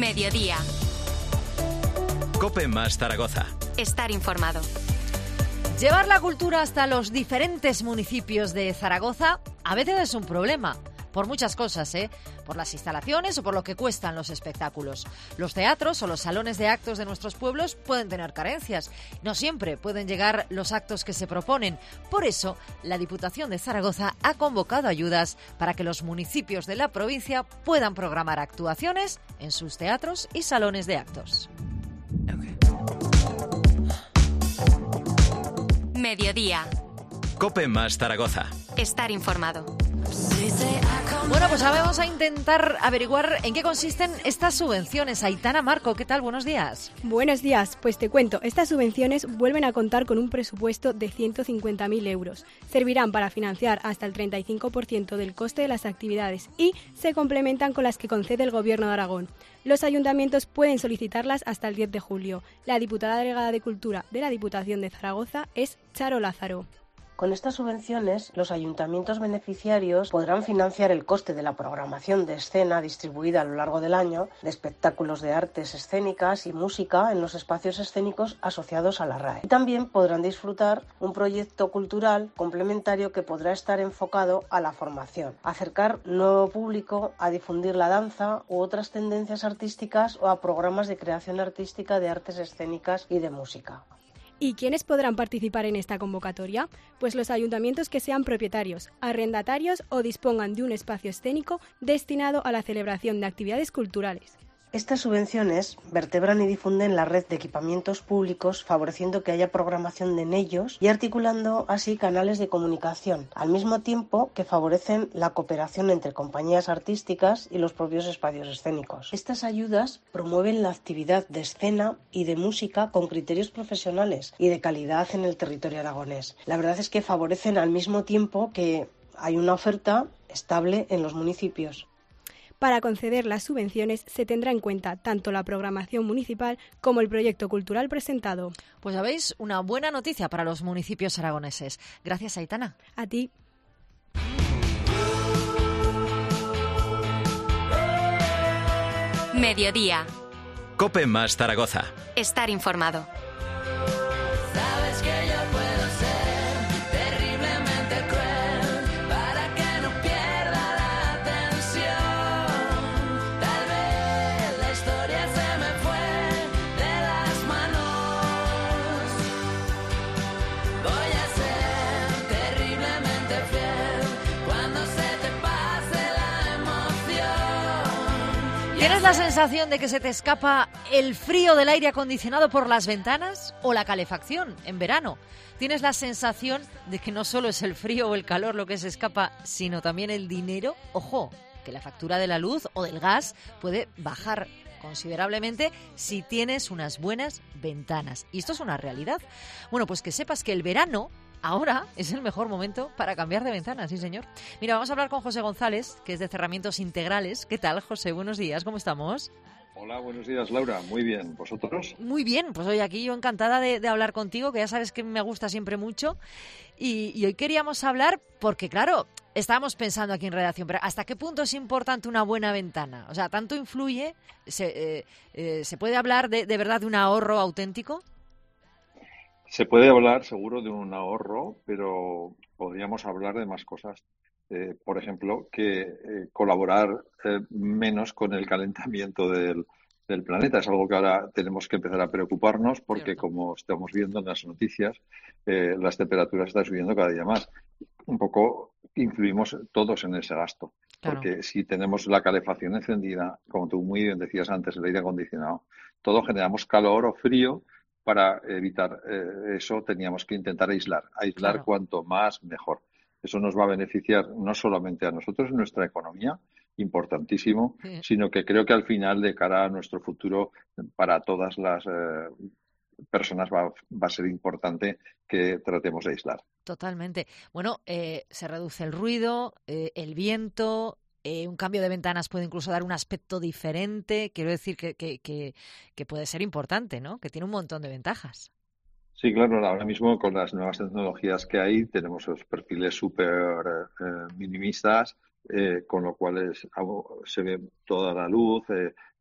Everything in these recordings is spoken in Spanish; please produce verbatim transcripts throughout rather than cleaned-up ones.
Mediodía. COPE más Zaragoza. Estar informado. Llevar la cultura hasta los diferentes municipios de Zaragoza a veces es un problema. Por muchas cosas, ¿eh? Por las instalaciones o por lo que cuestan los espectáculos. Los teatros o los salones de actos de nuestros pueblos pueden tener carencias. No siempre pueden llegar los actos que se proponen. Por eso, la Diputación de Zaragoza ha convocado ayudas para que los municipios de la provincia puedan programar actuaciones en sus teatros y salones de actos. Mediodía. COPE más Zaragoza. Estar informado. Bueno, pues ahora vamos a intentar averiguar en qué consisten estas subvenciones. Aitana Marco, ¿qué tal? Buenos días. Buenos días, pues te cuento, estas subvenciones vuelven a contar con un presupuesto de ciento cincuenta mil euros. Servirán para financiar hasta el treinta y cinco por ciento del coste de las actividades y se complementan con las que concede el Gobierno de Aragón. Los ayuntamientos pueden solicitarlas hasta el diez de julio. La diputada delegada de Cultura de la Diputación de Zaragoza es Charo Lázaro. Con estas subvenciones, los ayuntamientos beneficiarios podrán financiar el coste de la programación de escena distribuida a lo largo del año, de espectáculos de artes escénicas y música en los espacios escénicos asociados a la R A E. Y también podrán disfrutar un proyecto cultural complementario que podrá estar enfocado a la formación, acercar nuevo público a difundir la danza u otras tendencias artísticas o a programas de creación artística de artes escénicas y de música. ¿Y quiénes podrán participar en esta convocatoria? Pues los ayuntamientos que sean propietarios, arrendatarios o dispongan de un espacio escénico destinado a la celebración de actividades culturales. Estas subvenciones vertebran y difunden la red de equipamientos públicos, favoreciendo que haya programación en ellos y articulando así canales de comunicación, al mismo tiempo que favorecen la cooperación entre compañías artísticas y los propios espacios escénicos. Estas ayudas promueven la actividad de escena y de música con criterios profesionales y de calidad en el territorio aragonés. La verdad es que favorecen al mismo tiempo que hay una oferta estable en los municipios. Para conceder las subvenciones se tendrá en cuenta tanto la programación municipal como el proyecto cultural presentado. Pues ya veis, una buena noticia para los municipios aragoneses. Gracias, Aitana. A ti. Mediodía. COPE más Zaragoza. Estar informado. ¿Tienes la sensación de que se te escapa el frío del aire acondicionado por las ventanas o la calefacción en verano? ¿Tienes la sensación de que no solo es el frío o el calor lo que se escapa, sino también el dinero? Ojo, que la factura de la luz o del gas puede bajar considerablemente si tienes unas buenas ventanas. Y esto es una realidad. Bueno, pues que sepas que el verano ahora es el mejor momento para cambiar de ventana, sí señor. Mira, vamos a hablar con José González, que es de Cerramientos Integrales. ¿Qué tal, José? Buenos días, ¿cómo estamos? Hola, buenos días, Laura. Muy bien, ¿vosotros? Muy bien, pues hoy aquí yo encantada de, de hablar contigo, que ya sabes que me gusta siempre mucho. Y, y hoy queríamos hablar porque, claro, estábamos pensando aquí en redacción, pero ¿hasta qué punto es importante una buena ventana? O sea, ¿tanto influye? ¿Se, eh, eh, ¿se puede hablar de, de verdad de un ahorro auténtico? Se puede hablar seguro de un ahorro, pero podríamos hablar de más cosas. Eh, por ejemplo, que eh, colaborar eh, menos con el calentamiento del, del planeta. Es algo que ahora tenemos que empezar a preocuparnos porque, Cierto. Como estamos viendo en las noticias, eh, las temperaturas están subiendo cada día más. Un poco influimos todos en ese gasto. Claro. Porque si tenemos la calefacción encendida, como tú muy bien decías antes, el aire acondicionado, todos generamos calor o frío. Para evitar eh, eso teníamos que intentar aislar. Aislar claro. Cuanto más, mejor. Eso nos va a beneficiar no solamente a nosotros en nuestra economía, importantísimo, sí. Sino que creo que al final, de cara a nuestro futuro, para todas las eh, personas va, va a ser importante que tratemos de aislar. Totalmente. Bueno, eh, se reduce el ruido, eh, el viento. Eh, un cambio de ventanas puede incluso dar un aspecto diferente. Quiero decir que, que, que, que puede ser importante, ¿no? Que tiene un montón de ventajas. Sí, claro. Ahora mismo con las nuevas tecnologías que hay tenemos los perfiles súper eh, minimistas, eh, con lo cual es, se ve toda la luz, eh,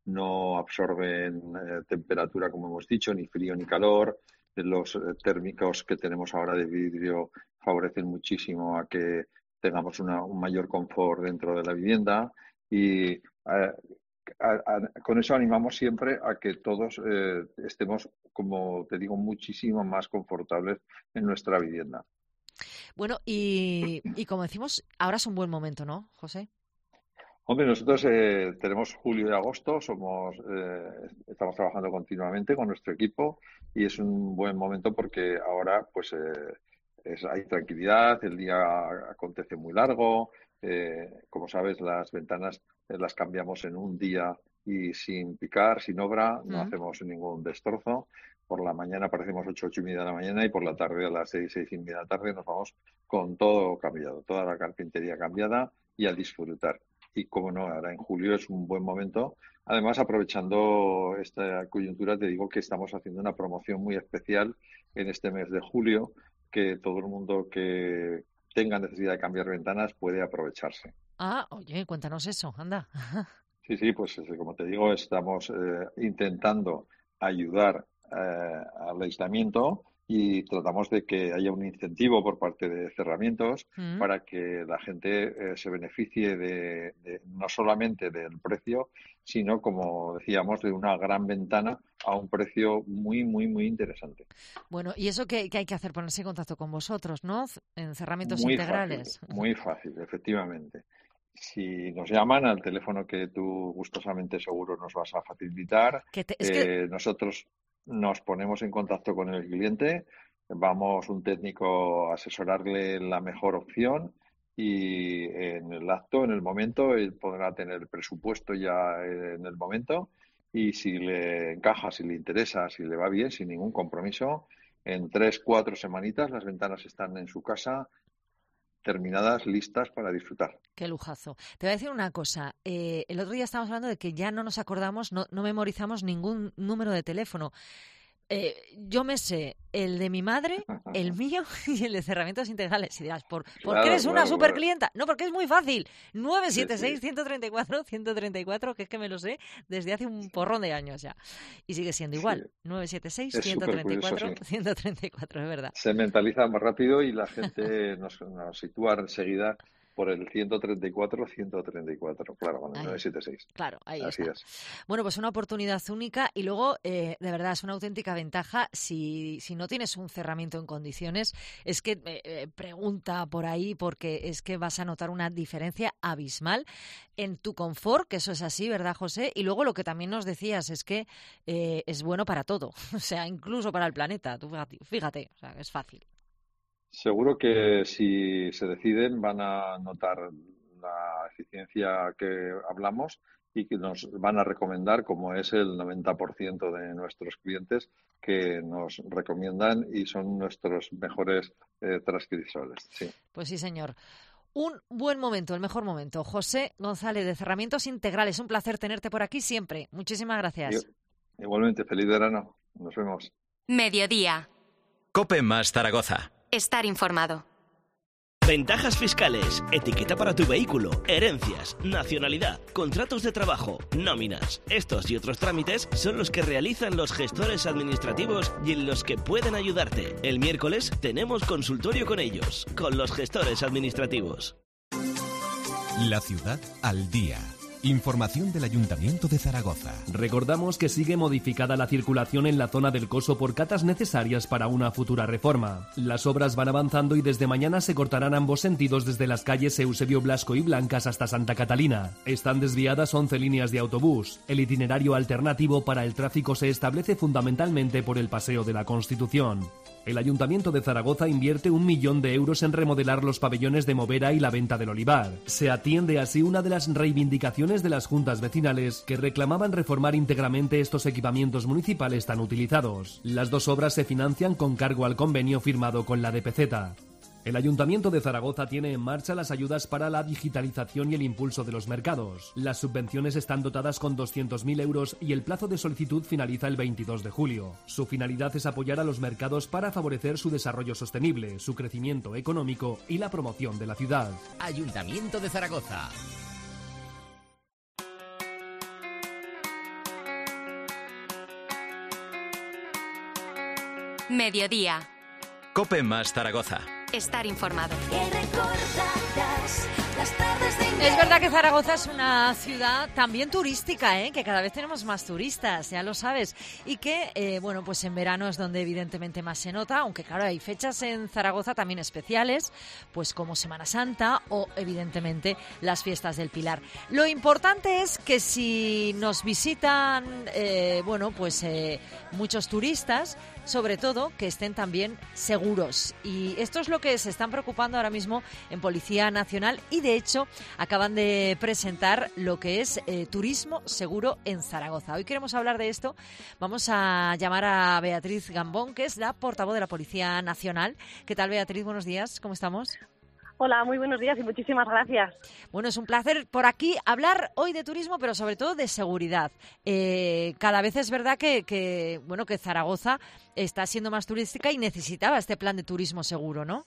no absorben eh, temperatura, como hemos dicho, ni frío ni calor. Los eh, térmicos que tenemos ahora de vidrio favorecen muchísimo a que tengamos una, un mayor confort dentro de la vivienda y eh, a, a, con eso animamos siempre a que todos eh, estemos, como te digo, muchísimo más confortables en nuestra vivienda. Bueno, y, y como decimos, ahora es un buen momento, ¿no, José? Hombre, nosotros eh, tenemos julio y agosto, somos, eh, estamos trabajando continuamente con nuestro equipo y es un buen momento porque ahora pues eh, es, hay tranquilidad, el día acontece muy largo, eh, como sabes las ventanas eh, las cambiamos en un día y sin picar, sin obra, no mm. hacemos ningún destrozo. Por la mañana aparecemos ocho, ocho y media de la mañana y por la tarde a las seis, seis y media de la tarde nos vamos con todo cambiado, toda la carpintería cambiada y a disfrutar. Y como no, ahora en julio es un buen momento. Además, aprovechando esta coyuntura, te digo que estamos haciendo una promoción muy especial en este mes de julio, que todo el mundo que tenga necesidad de cambiar ventanas puede aprovecharse. Ah, oye, cuéntanos eso, anda. Sí, sí, pues como te digo, estamos eh, intentando ayudar eh, al aislamiento y tratamos de que haya un incentivo por parte de cerramientos mm. para que la gente eh, se beneficie de, de no solamente del precio, sino, como decíamos, de una gran ventana a un precio muy, muy, muy interesante. Bueno, ¿y eso qué, qué hay que hacer? Ponerse en contacto con vosotros, ¿no? En cerramientos muy integrales. Fácil, muy fácil, efectivamente. Si nos llaman al teléfono que tú gustosamente seguro nos vas a facilitar, que te, es eh, que... nosotros nos ponemos en contacto con el cliente, vamos un técnico a asesorarle la mejor opción y en el acto, en el momento, él podrá tener el presupuesto ya en el momento y si le encaja, si le interesa, si le va bien, sin ningún compromiso, en tres, cuatro semanitas las ventanas están en su casa terminadas, listas para disfrutar. Qué lujazo. Te voy a decir una cosa. Eh, el otro día estábamos hablando de que ya no nos acordamos, no, no memorizamos ningún número de teléfono. Eh, yo me sé el de mi madre, el mío y el de cerramientos integrales. Y dirás, ¿por, ¿por claro, qué eres claro, una super claro. clienta? No, porque es muy fácil. nueve siete seis, sí, sí. uno tres cuatro, uno tres cuatro, que es que me lo sé desde hace un porrón de años ya. Y sigue siendo igual. Sí. nueve siete seis, uno tres cuatro, uno tres cuatro, es verdad. Se mentaliza más rápido y la gente nos, nos sitúa enseguida por el ciento treinta y cuatro, ciento treinta y cuatro, claro, con el nueve siete seis. Claro, ahí Así está. Es. Bueno, pues una oportunidad única y luego, eh, de verdad, es una auténtica ventaja si, si no tienes un cerramiento en condiciones, es que eh, pregunta por ahí porque es que vas a notar una diferencia abismal en tu confort, que eso es así, ¿verdad, José? Y luego lo que también nos decías es que eh, es bueno para todo, o sea, incluso para el planeta, tú fíjate, fíjate, o sea, es fácil. Seguro que si se deciden van a notar la eficiencia que hablamos y que nos van a recomendar, como es el noventa por ciento de nuestros clientes que nos recomiendan y son nuestros mejores eh, transcriptores. Sí. Pues sí, señor. Un buen momento, el mejor momento. José González, de Cerramientos Integrales. Un placer tenerte por aquí siempre. Muchísimas gracias. Igualmente, feliz verano. Nos vemos. Mediodía. COPE más Zaragoza. Estar informado. Ventajas fiscales, etiqueta para tu vehículo, herencias, nacionalidad, contratos de trabajo, nóminas. Estos y otros trámites son los que realizan los gestores administrativos y en los que pueden ayudarte. El miércoles tenemos consultorio con ellos, con los gestores administrativos. La ciudad al día. Información del Ayuntamiento de Zaragoza. Recordamos que sigue modificada la circulación en la zona del Coso por catas necesarias para una futura reforma. Las obras van avanzando y desde mañana se cortarán ambos sentidos desde las calles Eusebio Blasco y Blancas hasta Santa Catalina. Están desviadas once líneas de autobús. El itinerario alternativo para el tráfico se establece fundamentalmente por el Paseo de la Constitución. El Ayuntamiento de Zaragoza invierte un millón de euros en remodelar los pabellones de Movera y la Venta del Olivar. Se atiende así una de las reivindicaciones de las juntas vecinales que reclamaban reformar íntegramente estos equipamientos municipales tan utilizados. Las dos obras se financian con cargo al convenio firmado con la D P Z. El Ayuntamiento de Zaragoza tiene en marcha las ayudas para la digitalización y el impulso de los mercados. Las subvenciones están dotadas con doscientos mil euros y el plazo de solicitud finaliza el veintidós de julio. Su finalidad es apoyar a los mercados para favorecer su desarrollo sostenible, su crecimiento económico y la promoción de la ciudad. Ayuntamiento de Zaragoza. Mediodía. Cope más Zaragoza. Estar informado. Es verdad que Zaragoza es una ciudad también turística, ¿eh? Que cada vez tenemos más turistas, ya lo sabes. Y que, eh, bueno, pues en verano es donde evidentemente más se nota, aunque claro, hay fechas en Zaragoza también especiales, pues como Semana Santa o evidentemente las fiestas del Pilar. Lo importante es que si nos visitan, eh, bueno, pues eh, muchos turistas, sobre todo que estén también seguros. Y esto es lo que se están preocupando ahora mismo en Policía Nacional y de hecho acaban de presentar lo que es eh, turismo seguro en Zaragoza. Hoy queremos hablar de esto. Vamos a llamar a Beatriz Gambón, que es la portavoz de la Policía Nacional. ¿Qué tal, Beatriz? Buenos días. ¿Cómo estamos? Hola, muy buenos días y muchísimas gracias. Bueno, es un placer por aquí hablar hoy de turismo, pero sobre todo de seguridad. Eh, cada vez es verdad que, que, bueno, que Zaragoza está siendo más turística y necesitaba este plan de turismo seguro, ¿no?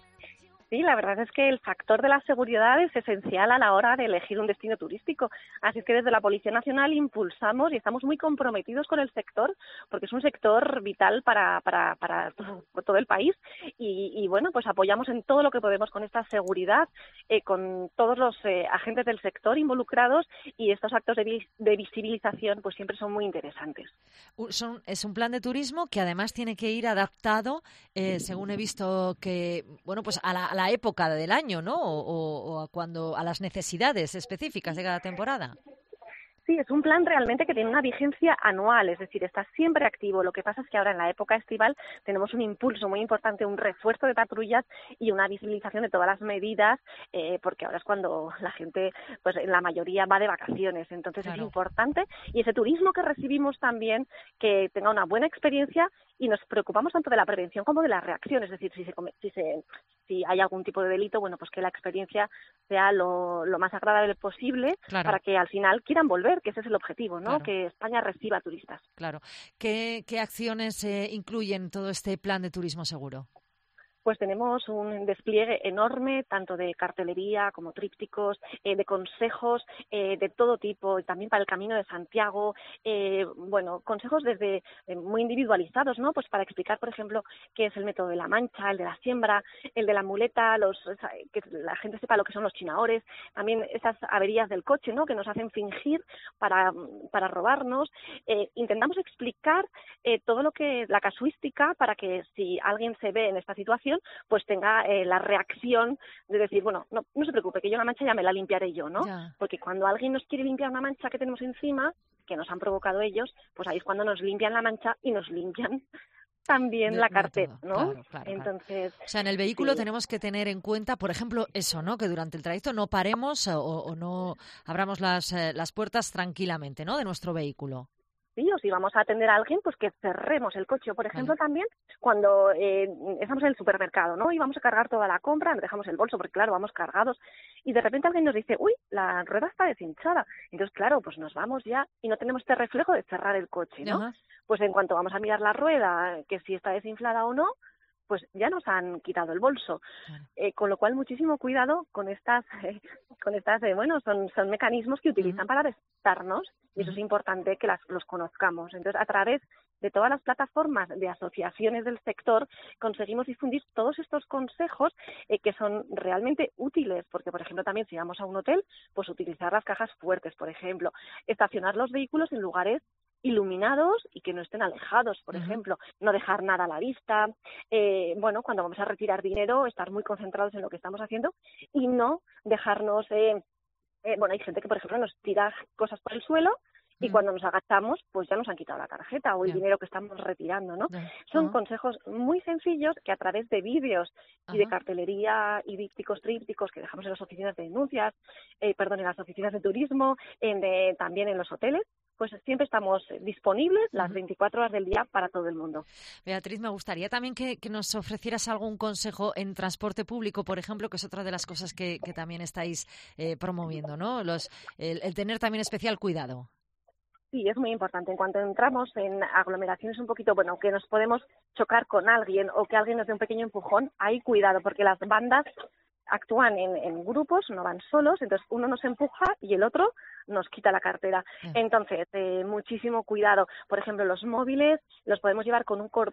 Sí, la verdad es que el factor de la seguridad es esencial a la hora de elegir un destino turístico. Así es que desde la Policía Nacional impulsamos y estamos muy comprometidos con el sector, porque es un sector vital para, para, para todo el país. Y, y bueno, pues apoyamos en todo lo que podemos con esta seguridad, eh, con todos los eh, agentes del sector involucrados, y estos actos de, vis- de visibilización pues siempre son muy interesantes. Son, es un plan de turismo que además tiene que ir adaptado, eh, según he visto, que bueno, pues a la, a la época del año, ¿no? O, o, o a cuando a las necesidades específicas de cada temporada. Sí, es un plan realmente que tiene una vigencia anual, es decir, está siempre activo. Lo que pasa es que ahora en la época estival tenemos un impulso muy importante, un refuerzo de patrullas y una visibilización de todas las medidas, eh, porque ahora es cuando la gente, pues en la mayoría va de vacaciones. Entonces claro, es importante, y ese turismo que recibimos también, que tenga una buena experiencia, y nos preocupamos tanto de la prevención como de la reacción, es decir, si se, si se si hay algún tipo de delito, bueno, pues que la experiencia sea lo, lo más agradable posible, claro, para que al final quieran volver, que ese es el objetivo, ¿no? Claro. Que España reciba turistas. Claro. ¿Qué, qué acciones eh, incluyen todo este plan de turismo seguro? Pues tenemos un despliegue enorme, tanto de cartelería como trípticos, eh, de consejos eh, de todo tipo, y también para el Camino de Santiago, eh, bueno, consejos desde eh, muy individualizados, ¿no? Pues para explicar, por ejemplo, qué es el método de la mancha, el de la siembra, el de la muleta, los que la gente sepa lo que son los chinahores, también esas averías del coche, ¿no? Que nos hacen fingir para, para robarnos. Eh, intentamos explicar eh, todo lo que la casuística para que si alguien se ve en esta situación, pues tenga eh, la reacción de decir, bueno, no, no se preocupe, que yo la mancha ya me la limpiaré yo, ¿no? Ya. Porque cuando alguien nos quiere limpiar una mancha que tenemos encima, que nos han provocado ellos, pues ahí es cuando nos limpian la mancha y nos limpian también de, la cartera, ¿no? Claro, claro, Entonces, claro. O sea, en el vehículo sí, tenemos que tener en cuenta, por ejemplo, eso, ¿no? Que durante el trayecto no paremos o, o no abramos las, eh, las puertas tranquilamente, ¿no? De nuestro vehículo. Sí, o si vamos a atender a alguien, pues que cerremos el coche. Por ejemplo, vale, también cuando eh, estamos en el supermercado, ¿no? Y vamos a cargar toda la compra, nos dejamos el bolso, porque claro, vamos cargados, y de repente alguien nos dice, uy, la rueda está deshinchada. Entonces, claro, pues nos vamos ya y no tenemos este reflejo de cerrar el coche, ¿no? Ajá. Pues en cuanto vamos a mirar la rueda, que si está desinflada o no, pues ya nos han quitado el bolso. Claro. Eh, con lo cual, muchísimo cuidado con estas, eh, con estas, eh, bueno, son, son mecanismos que utilizan uh-huh. para despistarnos, y uh-huh. eso es importante que las, los conozcamos. Entonces, a través de todas las plataformas de asociaciones del sector, conseguimos difundir todos estos consejos eh, que son realmente útiles, porque, por ejemplo, también si vamos a un hotel, pues utilizar las cajas fuertes, por ejemplo, estacionar los vehículos en lugares iluminados y que no estén alejados, por uh-huh. ejemplo, no dejar nada a la vista, eh, bueno, cuando vamos a retirar dinero, estar muy concentrados en lo que estamos haciendo y no dejarnos, eh, eh, bueno, hay gente que, por ejemplo, nos tira cosas por el suelo y uh-huh. cuando nos agachamos, pues ya nos han quitado la tarjeta o el yeah. dinero que estamos retirando, ¿no? Yeah. Son uh-huh. consejos muy sencillos que a través de vídeos uh-huh. y de cartelería y dípticos, trípticos que dejamos en las oficinas de denuncias, eh, perdón, en las oficinas de turismo, en de, también en los hoteles, pues siempre estamos disponibles las veinticuatro horas del día para todo el mundo. Beatriz, me gustaría también que, que nos ofrecieras algún consejo en transporte público, por ejemplo, que es otra de las cosas que, que también estáis eh, promoviendo, ¿no? Los, el, el tener también especial cuidado. Sí, es muy importante. En cuanto entramos en aglomeraciones un poquito, bueno, que nos podemos chocar con alguien o que alguien nos dé un pequeño empujón, hay cuidado, porque las bandas actúan en, en grupos, no van solos, entonces uno nos empuja y el otro nos quita la cartera. Entonces, eh, muchísimo cuidado. Por ejemplo, los móviles los podemos llevar con un cordón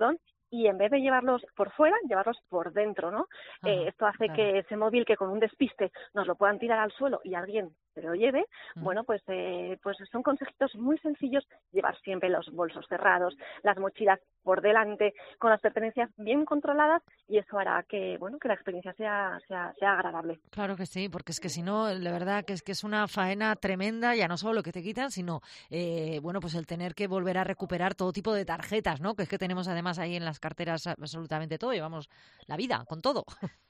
y en vez de llevarlos por fuera, llevarlos por dentro, ¿no? Ajá, eh, esto hace claro. que ese móvil que con un despiste nos lo puedan tirar al suelo y alguien se lo lleve, Mm. bueno, pues eh, pues son consejitos muy sencillos, llevar siempre los bolsos cerrados, las mochilas por delante, con las pertenencias bien controladas, y eso hará que, bueno, que la experiencia sea, sea, sea agradable. Claro que sí, porque es que si no, la verdad que es que es una faena tremenda, ya no solo lo que te quitan, sino, eh, bueno, pues el tener que volver a recuperar todo tipo de tarjetas, ¿no? Que es que tenemos además ahí en las carteras absolutamente todo, llevamos la vida con todo.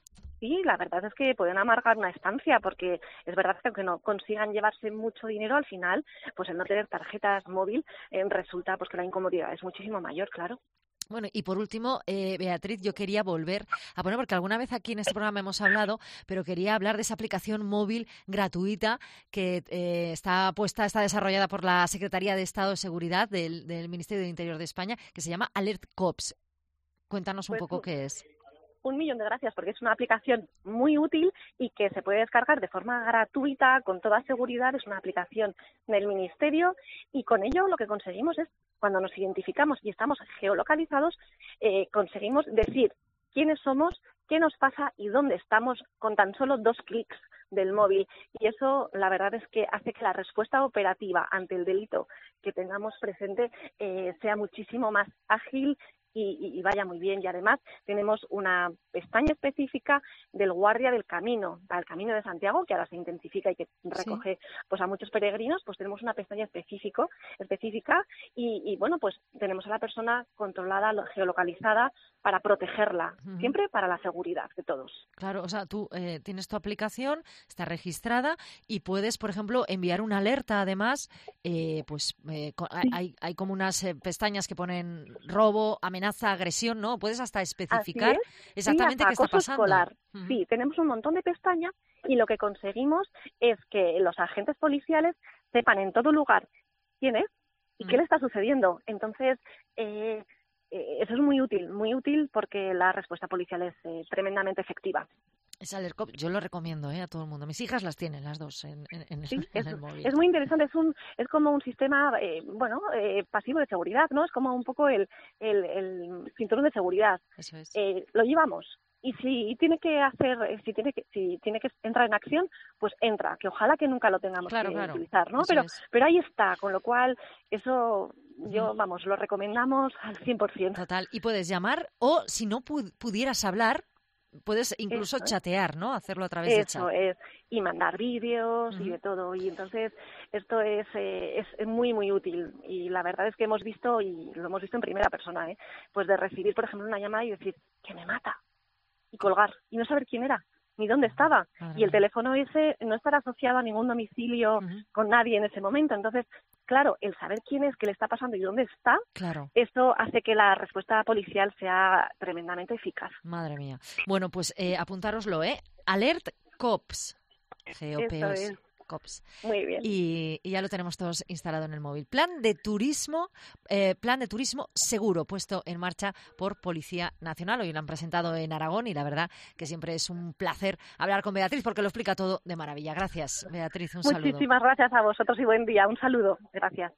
Sí, la verdad es que pueden amargar una estancia, porque es verdad que aunque no consigan llevarse mucho dinero, al final, pues el no tener tarjetas móvil eh, resulta pues que la incomodidad es muchísimo mayor, claro. Bueno, y por último, eh, Beatriz, yo quería volver a poner, porque alguna vez aquí en este programa hemos hablado, pero quería hablar de esa aplicación móvil gratuita que eh, está puesta, está desarrollada por la Secretaría de Estado de Seguridad del, del Ministerio del Interior de España, que se llama Alert Cops. Cuéntanos un Pues, poco qué es. Un millón de gracias, porque es una aplicación muy útil y que se puede descargar de forma gratuita, con toda seguridad. Es una aplicación del Ministerio, y con ello lo que conseguimos es, cuando nos identificamos y estamos geolocalizados, eh, conseguimos decir quiénes somos, qué nos pasa y dónde estamos con tan solo dos clics del móvil. Y eso, la verdad es que hace que la respuesta operativa ante el delito que tengamos presente eh, sea muchísimo más ágil y, y vaya muy bien. Y además tenemos una pestaña específica del guardia del camino, para el Camino de Santiago, que ahora se intensifica y que recoge sí. pues a muchos peregrinos. Pues tenemos una pestaña específico, específica y, y bueno, pues tenemos a la persona controlada, geolocalizada, para protegerla, uh-huh. siempre para la seguridad de todos. Claro, o sea, tú eh, tienes tu aplicación, está registrada y puedes, por ejemplo, enviar una alerta. Además, eh, pues eh, sí. hay, hay como unas eh, pestañas que ponen robo, amenaza, agresión, ¿no? Puedes hasta especificar exactamente sí, qué está pasando. Escolar. Uh-huh. Sí, tenemos un montón de pestañas y lo que conseguimos es que los agentes policiales sepan en todo lugar quién es y uh-huh. qué le está sucediendo. Entonces, eh, eh, eso es muy útil, muy útil porque la respuesta policial es eh, tremendamente efectiva. Es Alercop, yo lo recomiendo eh, a todo el mundo. Mis hijas las tienen las dos en, en, en, sí, en es, el móvil. Es muy interesante, es un es como un sistema eh, bueno eh, pasivo de seguridad, ¿no? Es como un poco el, el, el cinturón de seguridad. Eso es. Eh, lo llevamos. Y si tiene que hacer, si tiene que, si tiene que entrar en acción, pues entra, que ojalá que nunca lo tengamos claro, que claro. utilizar, ¿no? Eso Pero, es. pero ahí está, con lo cual eso yo, vamos, lo recomendamos al cien por ciento. Total, y puedes llamar o si no pu- pudieras hablar, puedes incluso Eso chatear, ¿no? Hacerlo a través Eso de chat. Eso es, y mandar vídeos uh-huh. y de todo. Y entonces esto es, eh, es muy, muy útil. Y la verdad es que hemos visto, y lo hemos visto en primera persona, ¿eh? Pues de recibir, por ejemplo, una llamada y decir, que me mata. Y colgar, y no saber quién era, ni dónde estaba. Madre y el mía. teléfono ese no estará asociado a ningún domicilio uh-huh. con nadie en ese momento. Entonces, claro, el saber quién es, qué le está pasando y dónde está, claro. eso hace que la respuesta policial sea tremendamente eficaz. Madre mía. Bueno, pues eh, apuntároslo, ¿eh? Alert Cops. G O P S. Cops. Muy bien. Y, y ya lo tenemos todos instalado en el móvil. Plan de turismo, eh, plan de turismo seguro, puesto en marcha por Policía Nacional. Hoy lo han presentado en Aragón y la verdad que siempre es un placer hablar con Beatriz porque lo explica todo de maravilla. Gracias, Beatriz, un saludo. Muchísimas gracias a vosotros y buen día. Un saludo. Gracias.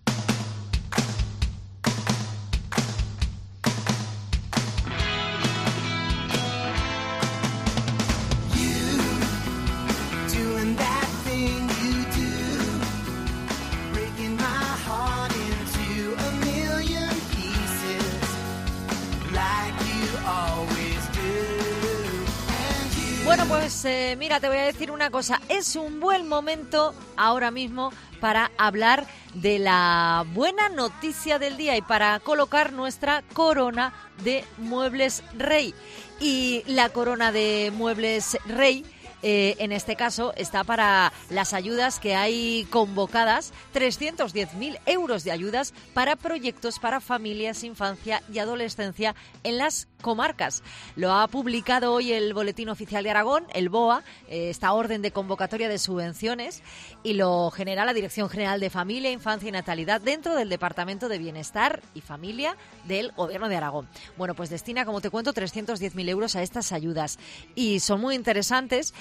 Bueno, pues eh, mira, te voy a decir una cosa. Es un buen momento ahora mismo para hablar de la buena noticia del día y para colocar nuestra corona de Muebles Rey. Y la corona de Muebles Rey, eh, en este caso, está para las ayudas que hay convocadas, trescientos diez mil euros de ayudas para proyectos para familias, infancia y adolescencia en las comarcas. Lo ha publicado hoy el Boletín Oficial de Aragón, el BOA, eh, esta orden de convocatoria de subvenciones, y lo genera la Dirección General de Familia, Infancia y Natalidad dentro del Departamento de Bienestar y Familia del Gobierno de Aragón. Bueno, pues destina, como te cuento, trescientos diez mil euros a estas ayudas y son muy interesantes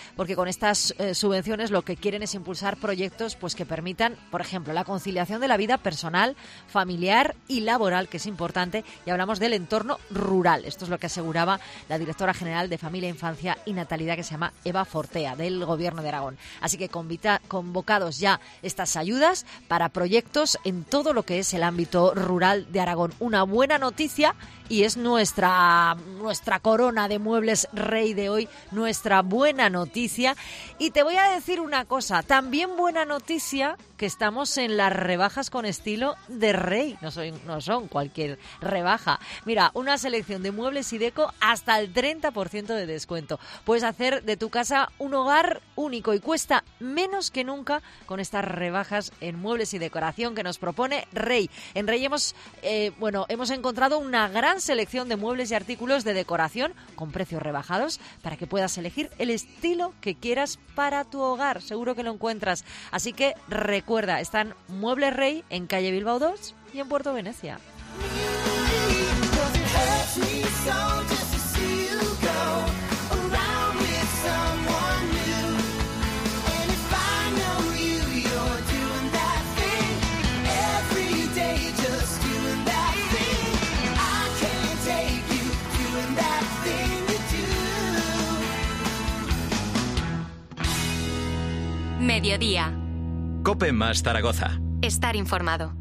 porque con estas eh, subvenciones lo que quieren es impulsar proyectos pues que permitan, por ejemplo, la conciliación de la vida personal, familiar y laboral, que es importante, y hablamos del entorno rural. Esto es lo que aseguraba la directora general de Familia, Infancia y Natalidad, que se llama Eva Fortea, del Gobierno de Aragón. Así que convita, convocados ya estas ayudas para proyectos en todo lo que es el ámbito rural de Aragón. Una buena noticia, y es nuestra, nuestra corona de muebles rey de hoy, nuestra buena noticia. Y te voy a decir una cosa, también buena noticia, que estamos en las rebajas con estilo de rey. No son, no son cualquier rebaja. Mira, una selección de muebles y deco hasta el treinta por ciento de descuento. Puedes hacer de tu casa un hogar único y cuesta menos que nunca con estas rebajas en muebles y decoración que nos propone Rey. En Rey hemos, eh, bueno, hemos encontrado una gran selección de muebles y artículos de decoración con precios rebajados para que puedas elegir el estilo que quieras para tu hogar. Seguro que lo encuentras. Así que recuerda, están Muebles Rey en calle Bilbao dos y en Puerto Venecia. Mediodía. COPE más Zaragoza. Estar informado.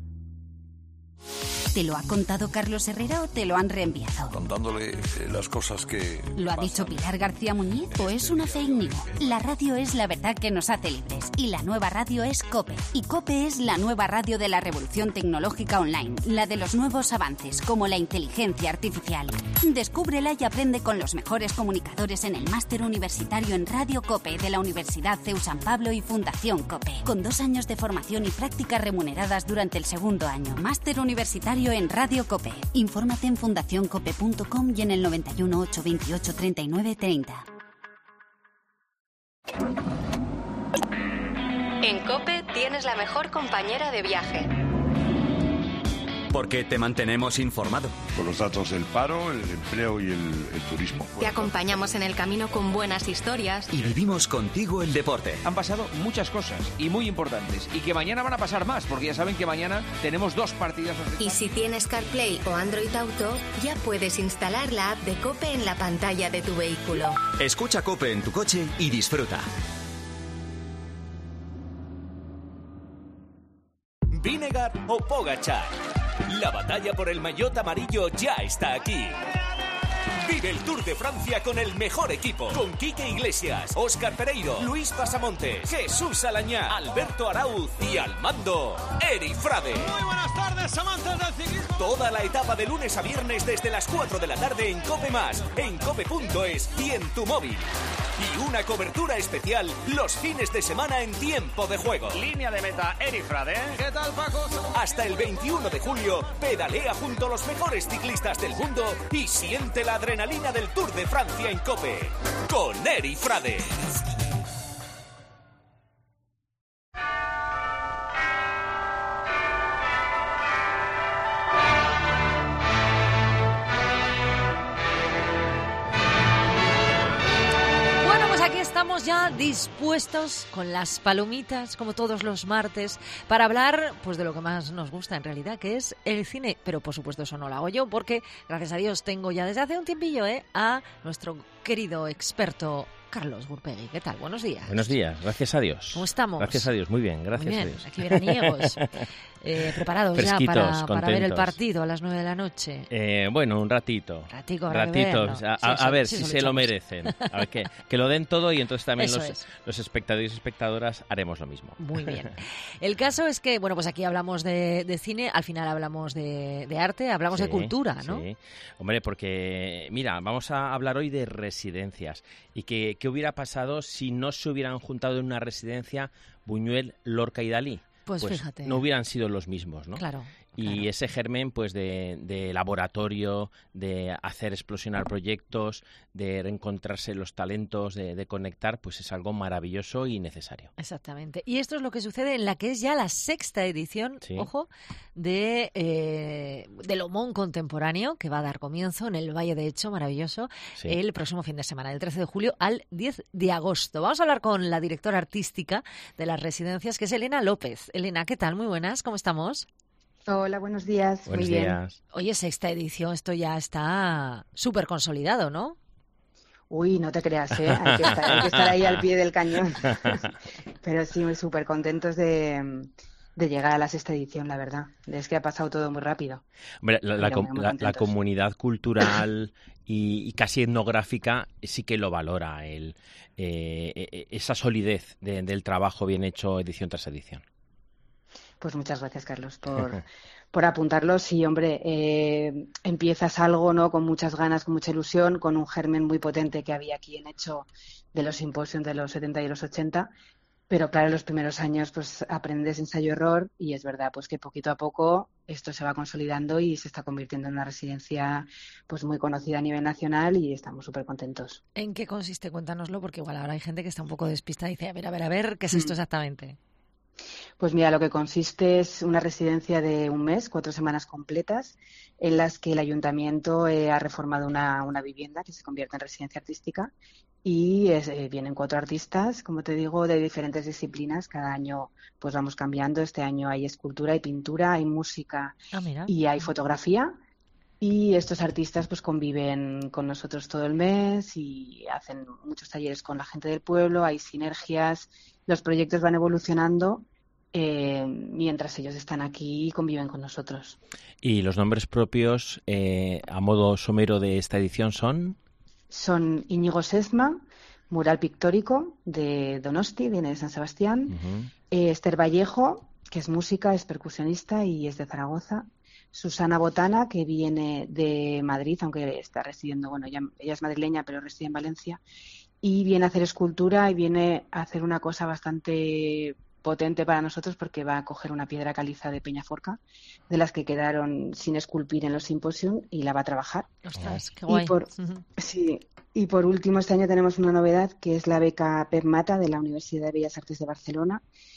¿Te lo ha contado Carlos Herrera o te lo han reenviado? Contándole eh, las cosas que... ¿Lo ha dicho Pilar García Muñiz o es una fake news? La radio es la verdad que nos hace libres y la nueva radio es COPE. Y COPE es la nueva radio de la revolución tecnológica online, la de los nuevos avances como la inteligencia artificial. Descúbrela y aprende con los mejores comunicadores en el máster universitario en Radio COPE de la Universidad C E U San Pablo y Fundación COPE. Con dos años de formación y prácticas remuneradas durante el segundo año. Máster universitario en Radio COPE. Infórmate en fundación cope punto com y en el noventa y uno, ochocientos veintiocho, treinta y nueve treinta. En COPE tienes la mejor compañera de viaje. Porque te mantenemos informado. Con los datos del paro, el empleo y el, el turismo. Te acompañamos en el camino con buenas historias. Y vivimos contigo el deporte. Han pasado muchas cosas y muy importantes. Y que mañana van a pasar más, porque ya saben que mañana tenemos dos partidas. Y si tienes CarPlay o Android Auto, ya puedes instalar la app de COPE en la pantalla de tu vehículo. Escucha COPE en tu coche y disfruta. Vinegar o Pogačar. La batalla por el maillot amarillo ya está aquí. Vive el Tour de Francia con el mejor equipo. Con Quique Iglesias, Óscar Pereiro, Luis Pasamontes, Jesús Alañá, Alberto Arauz y al mando, Eri Frade. Muy buenas tardes, amantes del ciclismo. Toda la etapa de lunes a viernes desde las cuatro de la tarde en COPE más, en cope punto es y en tu móvil. Y una cobertura especial los fines de semana en tiempo de juego. Línea de meta, Eri Frade. ¿Qué tal, Paco? Hasta el veintiuno de julio, pedalea junto a los mejores ciclistas del mundo y siente la adrenalina del Tour de Francia en COPE. Con Eri Frade. Estamos ya dispuestos con las palomitas, como todos los martes, para hablar pues de lo que más nos gusta en realidad, que es el cine. Pero por supuesto eso no lo hago yo, porque gracias a Dios tengo ya desde hace un tiempillo ¿eh? a nuestro querido experto Carlos Gurpegui. ¿Qué tal? Buenos días. Buenos días, gracias a Dios. ¿Cómo estamos? Gracias a Dios, muy bien, gracias muy bien. a Dios. Aquí veraniegos, eh, preparados ya para, para ver el partido a las nueve de la noche. Eh, bueno, un ratito. Ratico, ratito. Ver, ¿no? A, sí, a, eso, a ver sí, si se se lo merecen. A ver, que, que lo den todo y entonces también los, los espectadores y espectadoras haremos lo mismo. Muy bien. El caso es que, bueno, pues aquí hablamos de, de cine, al final hablamos de, de arte, hablamos sí, de cultura, ¿no? Sí, hombre, porque, mira, vamos a hablar hoy de residencias y que qué hubiera pasado si no se hubieran juntado en una residencia Buñuel, Lorca y Dalí. Pues, pues fíjate. no hubieran sido los mismos, ¿no? Claro. Y Claro. ese germen, pues, de, de laboratorio, de hacer explosionar proyectos, de reencontrarse los talentos, de, de conectar, pues es algo maravilloso y necesario. Exactamente. Y esto es lo que sucede en la que es ya la sexta edición, Sí. ojo, de eh, del Omón Contemporáneo, que va a dar comienzo en el Valle de Hecho, maravilloso, Sí. el próximo fin de semana, del trece de julio al diez de agosto. Vamos a hablar con la directora artística de las residencias, que es Elena López. Elena, ¿qué tal? Muy buenas, ¿cómo estamos? Hola, buenos días. Buenos Muy bien. días. Oye, sexta edición, esto ya está súper consolidado, ¿no? Uy, no te creas, ¿eh? Hay que estar, hay que estar ahí al pie del cañón. Pero sí, muy súper contentos de, de llegar a la sexta edición, la verdad. Es que ha pasado todo muy rápido. Hombre, la, la, Pero com- muy, muy la- la contentos. comunidad cultural y, y casi etnográfica sí que lo valora, el, eh, eh, esa solidez de- del trabajo bien hecho edición tras edición. Pues muchas gracias, Carlos, por, por apuntarlo. Sí, hombre, eh, empiezas algo, ¿no? Con muchas ganas, con mucha ilusión, con un germen muy potente que había aquí en Hecho de los simposios de los setenta y los ochenta. Pero claro, en los primeros años pues aprendes ensayo-error y es verdad pues que poquito a poco esto se va consolidando y se está convirtiendo en una residencia pues muy conocida a nivel nacional y estamos súper contentos. ¿En qué consiste? Cuéntanoslo, porque igual ahora hay gente que está un poco despistada y dice, a ver, a ver, a ver, ¿qué es esto Mm. exactamente? Pues mira, lo que consiste es una residencia de un mes, cuatro semanas completas, en las que el ayuntamiento eh, ha reformado una, una vivienda que se convierte en residencia artística y es, eh, vienen cuatro artistas, como te digo, de diferentes disciplinas. Cada año pues vamos cambiando. Este año hay escultura, hay pintura, hay música Ah, mira. y hay fotografía. Y estos artistas pues conviven con nosotros todo el mes y hacen muchos talleres con la gente del pueblo, hay sinergias, los proyectos van evolucionando eh, mientras ellos están aquí y conviven con nosotros. Y los nombres propios, eh, a modo somero de esta edición, son... Son Íñigo Sesma, mural pictórico de Donosti, viene de San Sebastián, Ujú. eh, Esther Vallejo, que es música, es percusionista y es de Zaragoza, Susana Botana, que viene de Madrid, aunque está residiendo, bueno, ella, ella es madrileña, pero reside en Valencia, y viene a hacer escultura y viene a hacer una cosa bastante potente para nosotros porque va a coger una piedra caliza de Peñaforca, de las que quedaron sin esculpir en los simposium, y la va a trabajar. Ostras, qué Y guay. por, Ujú. sí, y por último, este año tenemos una novedad que es la beca Pep Mata de la Universidad de Bellas Artes de Barcelona,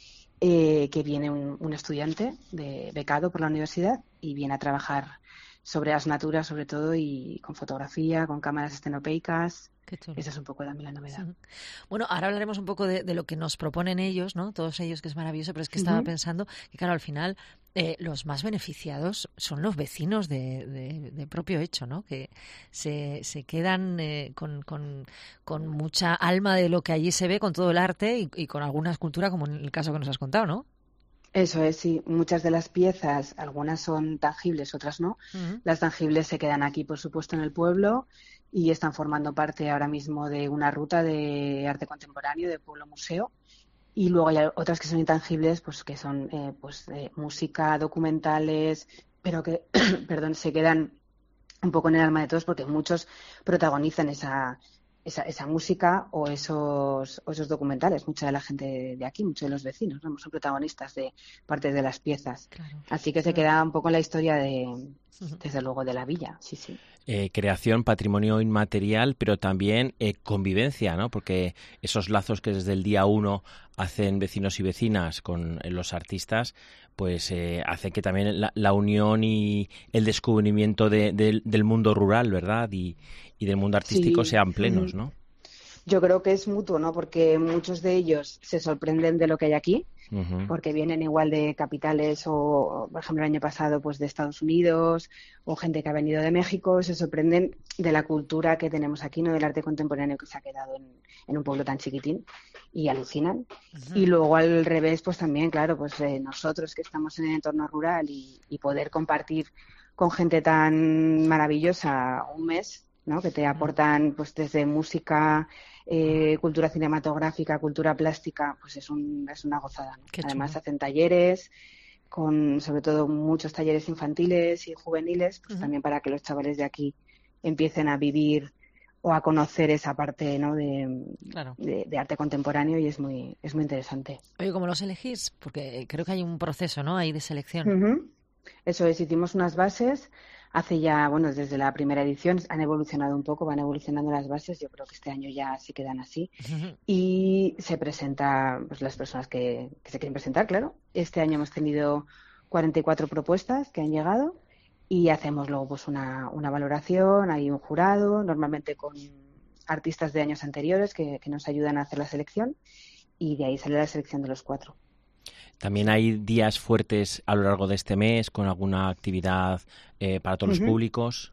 eh, que viene un, un estudiante de, becado por la universidad y viene a trabajar sobre las naturas, sobre todo, y con fotografía, con cámaras estenopeicas. Qué chulo. Esa es un poco también la novedad. Ujú. Bueno, ahora hablaremos un poco de, de lo que nos proponen ellos, ¿no? Todos ellos, que es maravilloso, pero es que estaba Ujú. pensando que, claro, al final eh, los más beneficiados son los vecinos de, de, de propio Hecho, ¿no? Que se, se quedan eh, con, con, con mucha alma de lo que allí se ve, con todo el arte y, y con alguna escultura, como en el caso que nos has contado, ¿no? Eso es, sí. Muchas de las piezas, algunas son tangibles, otras no. Ujú. Las tangibles se quedan aquí, por supuesto, en el pueblo y están formando parte ahora mismo de una ruta de arte contemporáneo de Pueblo Museo. Y luego hay otras que son intangibles, pues que son eh, pues eh, música, documentales, pero que, perdón, se quedan un poco en el alma de todos porque muchos protagonizan esa esa, esa música o esos, o esos documentales. Mucha de la gente de aquí, muchos de los vecinos, ¿no? Son protagonistas de partes de las piezas. Claro. Así que se queda un poco la historia de, desde luego, de la villa. Sí, sí. Eh, creación, patrimonio inmaterial, pero también eh, convivencia, ¿no? Porque esos lazos que desde el día uno hacen vecinos y vecinas con eh, los artistas, pues eh, hace que también la, la unión y el descubrimiento de, de, del mundo rural, ¿verdad? Y, y del mundo artístico Sí. sean plenos, ¿no? Yo creo que es mutuo, ¿no? Porque muchos de ellos se sorprenden de lo que hay aquí, Uh-huh. porque vienen igual de capitales o, por ejemplo, el año pasado, pues de Estados Unidos o gente que ha venido de México, se sorprenden de la cultura que tenemos aquí, ¿no? Del arte contemporáneo que se ha quedado en, en un pueblo tan chiquitín y alucinan. Ujú. Y luego al revés, pues también, claro, pues eh, nosotros que estamos en el entorno rural y, y poder compartir con gente tan maravillosa un mes, ¿no? Que te aportan pues desde música, eh, cultura cinematográfica, cultura plástica, pues es, un, es una gozada, ¿no? Qué Además chulo. hacen talleres, con sobre todo muchos talleres infantiles y juveniles, pues Ujú. también para que los chavales de aquí empiecen a vivir o a conocer esa parte, ¿no? de, Claro. de, de arte contemporáneo y es muy, es muy interesante. Oye, ¿cómo los elegís? Porque creo que hay un proceso, ¿no? Ahí de selección. Ujú. Eso es, hicimos unas bases hace ya, bueno, desde la primera edición han evolucionado un poco, van evolucionando las bases, yo creo que este año ya sí quedan así. Uh-huh. Y se presenta, pues las personas que, que se quieren presentar, claro. Este año hemos tenido cuarenta y cuatro propuestas que han llegado y hacemos luego pues una, una valoración, hay un jurado, normalmente con artistas de años anteriores que, que nos ayudan a hacer la selección y de ahí sale la selección de los cuatro. También hay días fuertes a lo largo de este mes con alguna actividad eh, para todos uh-huh. los públicos.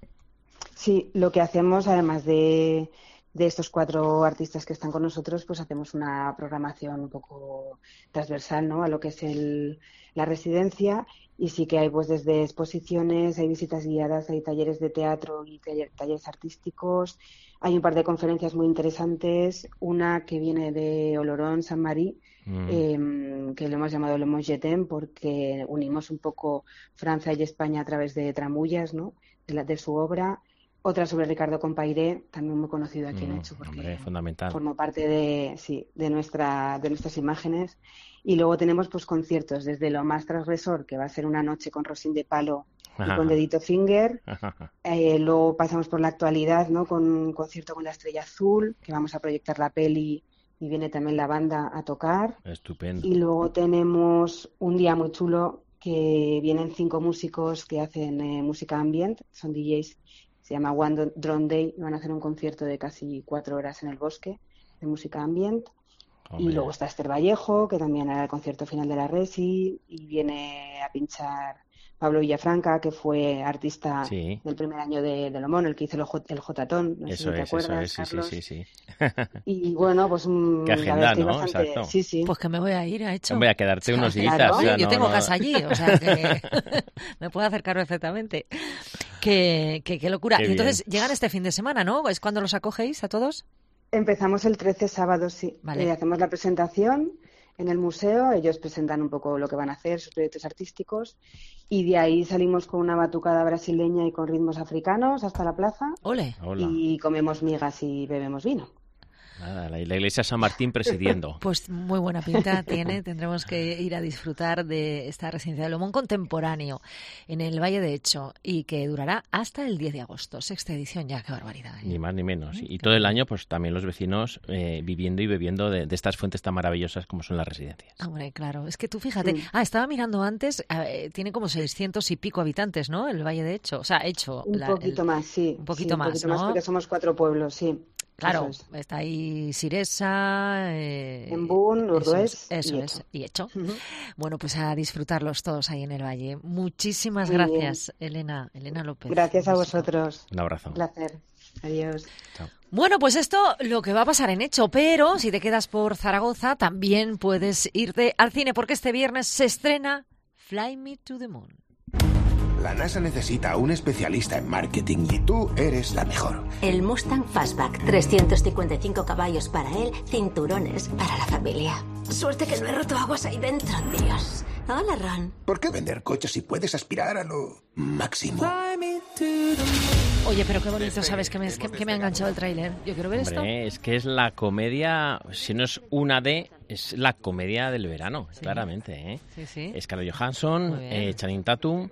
Sí, lo que hacemos, además de, de estos cuatro artistas que están con nosotros, pues hacemos una programación un poco transversal, ¿no?, a lo que es el, la residencia, y sí que hay pues desde exposiciones, hay visitas guiadas, hay talleres de teatro y taller, talleres artísticos, hay un par de conferencias muy interesantes, una que viene de Olorón, San Marí, Mm. Eh, que lo hemos llamado Le Mongetem porque unimos un poco Francia y España a través de tramullas, ¿no?, de, la, de su obra. Otra sobre Ricardo Comparé, también muy conocido aquí mm, en Hecho, porque hombre, fundamental. Formó parte de, sí, de, nuestra, de nuestras imágenes. Y luego tenemos pues conciertos, desde lo más transgresor, que va a ser una noche con Rosín de Palo y con Dedito Finger. Eh, luego pasamos por la actualidad, ¿no?, con un concierto con la Estrella Azul, que vamos a proyectar la peli y viene también la banda a tocar. Estupendo. Y luego tenemos un día muy chulo que vienen cinco músicos que hacen eh, música ambient, son D Js, se llama One Drone Day, y van a hacer un concierto de casi cuatro horas en el bosque de música ambient. Hombre. Y luego está Esther Vallejo, que también hará el concierto final de la Resi, y viene a pinchar Pablo Villafranca, que fue artista sí. del primer año de, de Lomón, el que hizo el, J, el Jotón, no eso sé si te es, acuerdas, eso es, Carlos. Sí, sí, sí. Y bueno, pues un... Qué agenda, ¿no? Bastante... Exacto. Sí, sí. Pues que me voy a ir, a Hecho. Voy a quedarte unos días. Claro, o sea, yo no, tengo no... casa allí, o sea que me puedo acercar perfectamente. Qué, qué, qué locura. Qué y entonces bien. llegan este fin de semana, ¿no? ¿Es cuando los acogéis a todos? Empezamos el trece sábado, sí. Vale. Eh, hacemos la presentación en el museo, ellos presentan un poco lo que van a hacer, sus proyectos artísticos, y de ahí salimos con una batucada brasileña y con ritmos africanos hasta la plaza. ¡Ole! Y comemos migas y bebemos vino. Nada, la, la iglesia San Martín presidiendo. Pues muy buena pinta tiene. Tendremos que ir a disfrutar de esta residencia de Lomón contemporáneo en el Valle de Hecho y que durará hasta el diez de agosto. Sexta edición ya, qué barbaridad. ¿eh? Ni más ni menos. Y todo el año, pues también los vecinos eh, viviendo y bebiendo de, de estas fuentes tan maravillosas como son las residencias. Hombre, claro. Es que tú fíjate. Sí. Ah, estaba mirando antes. Eh, tiene como seiscientos y pico habitantes, ¿no? El Valle de Hecho. O sea, Hecho. Un la, poquito el, más, sí. Un poquito sí, un más, poquito ¿no? más porque somos cuatro pueblos, sí. Claro, es. está ahí Siresa, eh, Embún, Urdués eso y es, Hecho. y Hecho. Uh-huh. Bueno, pues a disfrutarlos todos ahí en el Valle. Muchísimas Muy gracias, bien. Elena, Elena López. Gracias a vosotros. Un abrazo. Un placer. Adiós. Chao. Bueno, pues esto lo que va a pasar en Hecho, pero si te quedas por Zaragoza también puedes irte al cine porque este viernes se estrena Fly Me to the Moon. La NASA necesita a un especialista en marketing y tú eres la mejor. El Mustang Fastback, trescientos cincuenta y cinco caballos para él, cinturones para la familia. Suerte que no he roto aguas ahí dentro, Dios. Hola, Ron. ¿Por qué vender coches si puedes aspirar a lo máximo? Oye, pero qué bonito, ¿sabes? Que me, que, que me ha enganchado el tráiler. Yo quiero ver Hombre, esto. Es que es la comedia, si no es una de, es la comedia del verano, sí. claramente. ¿eh? Sí, sí. Scarlett Johansson, eh, Channing Tatum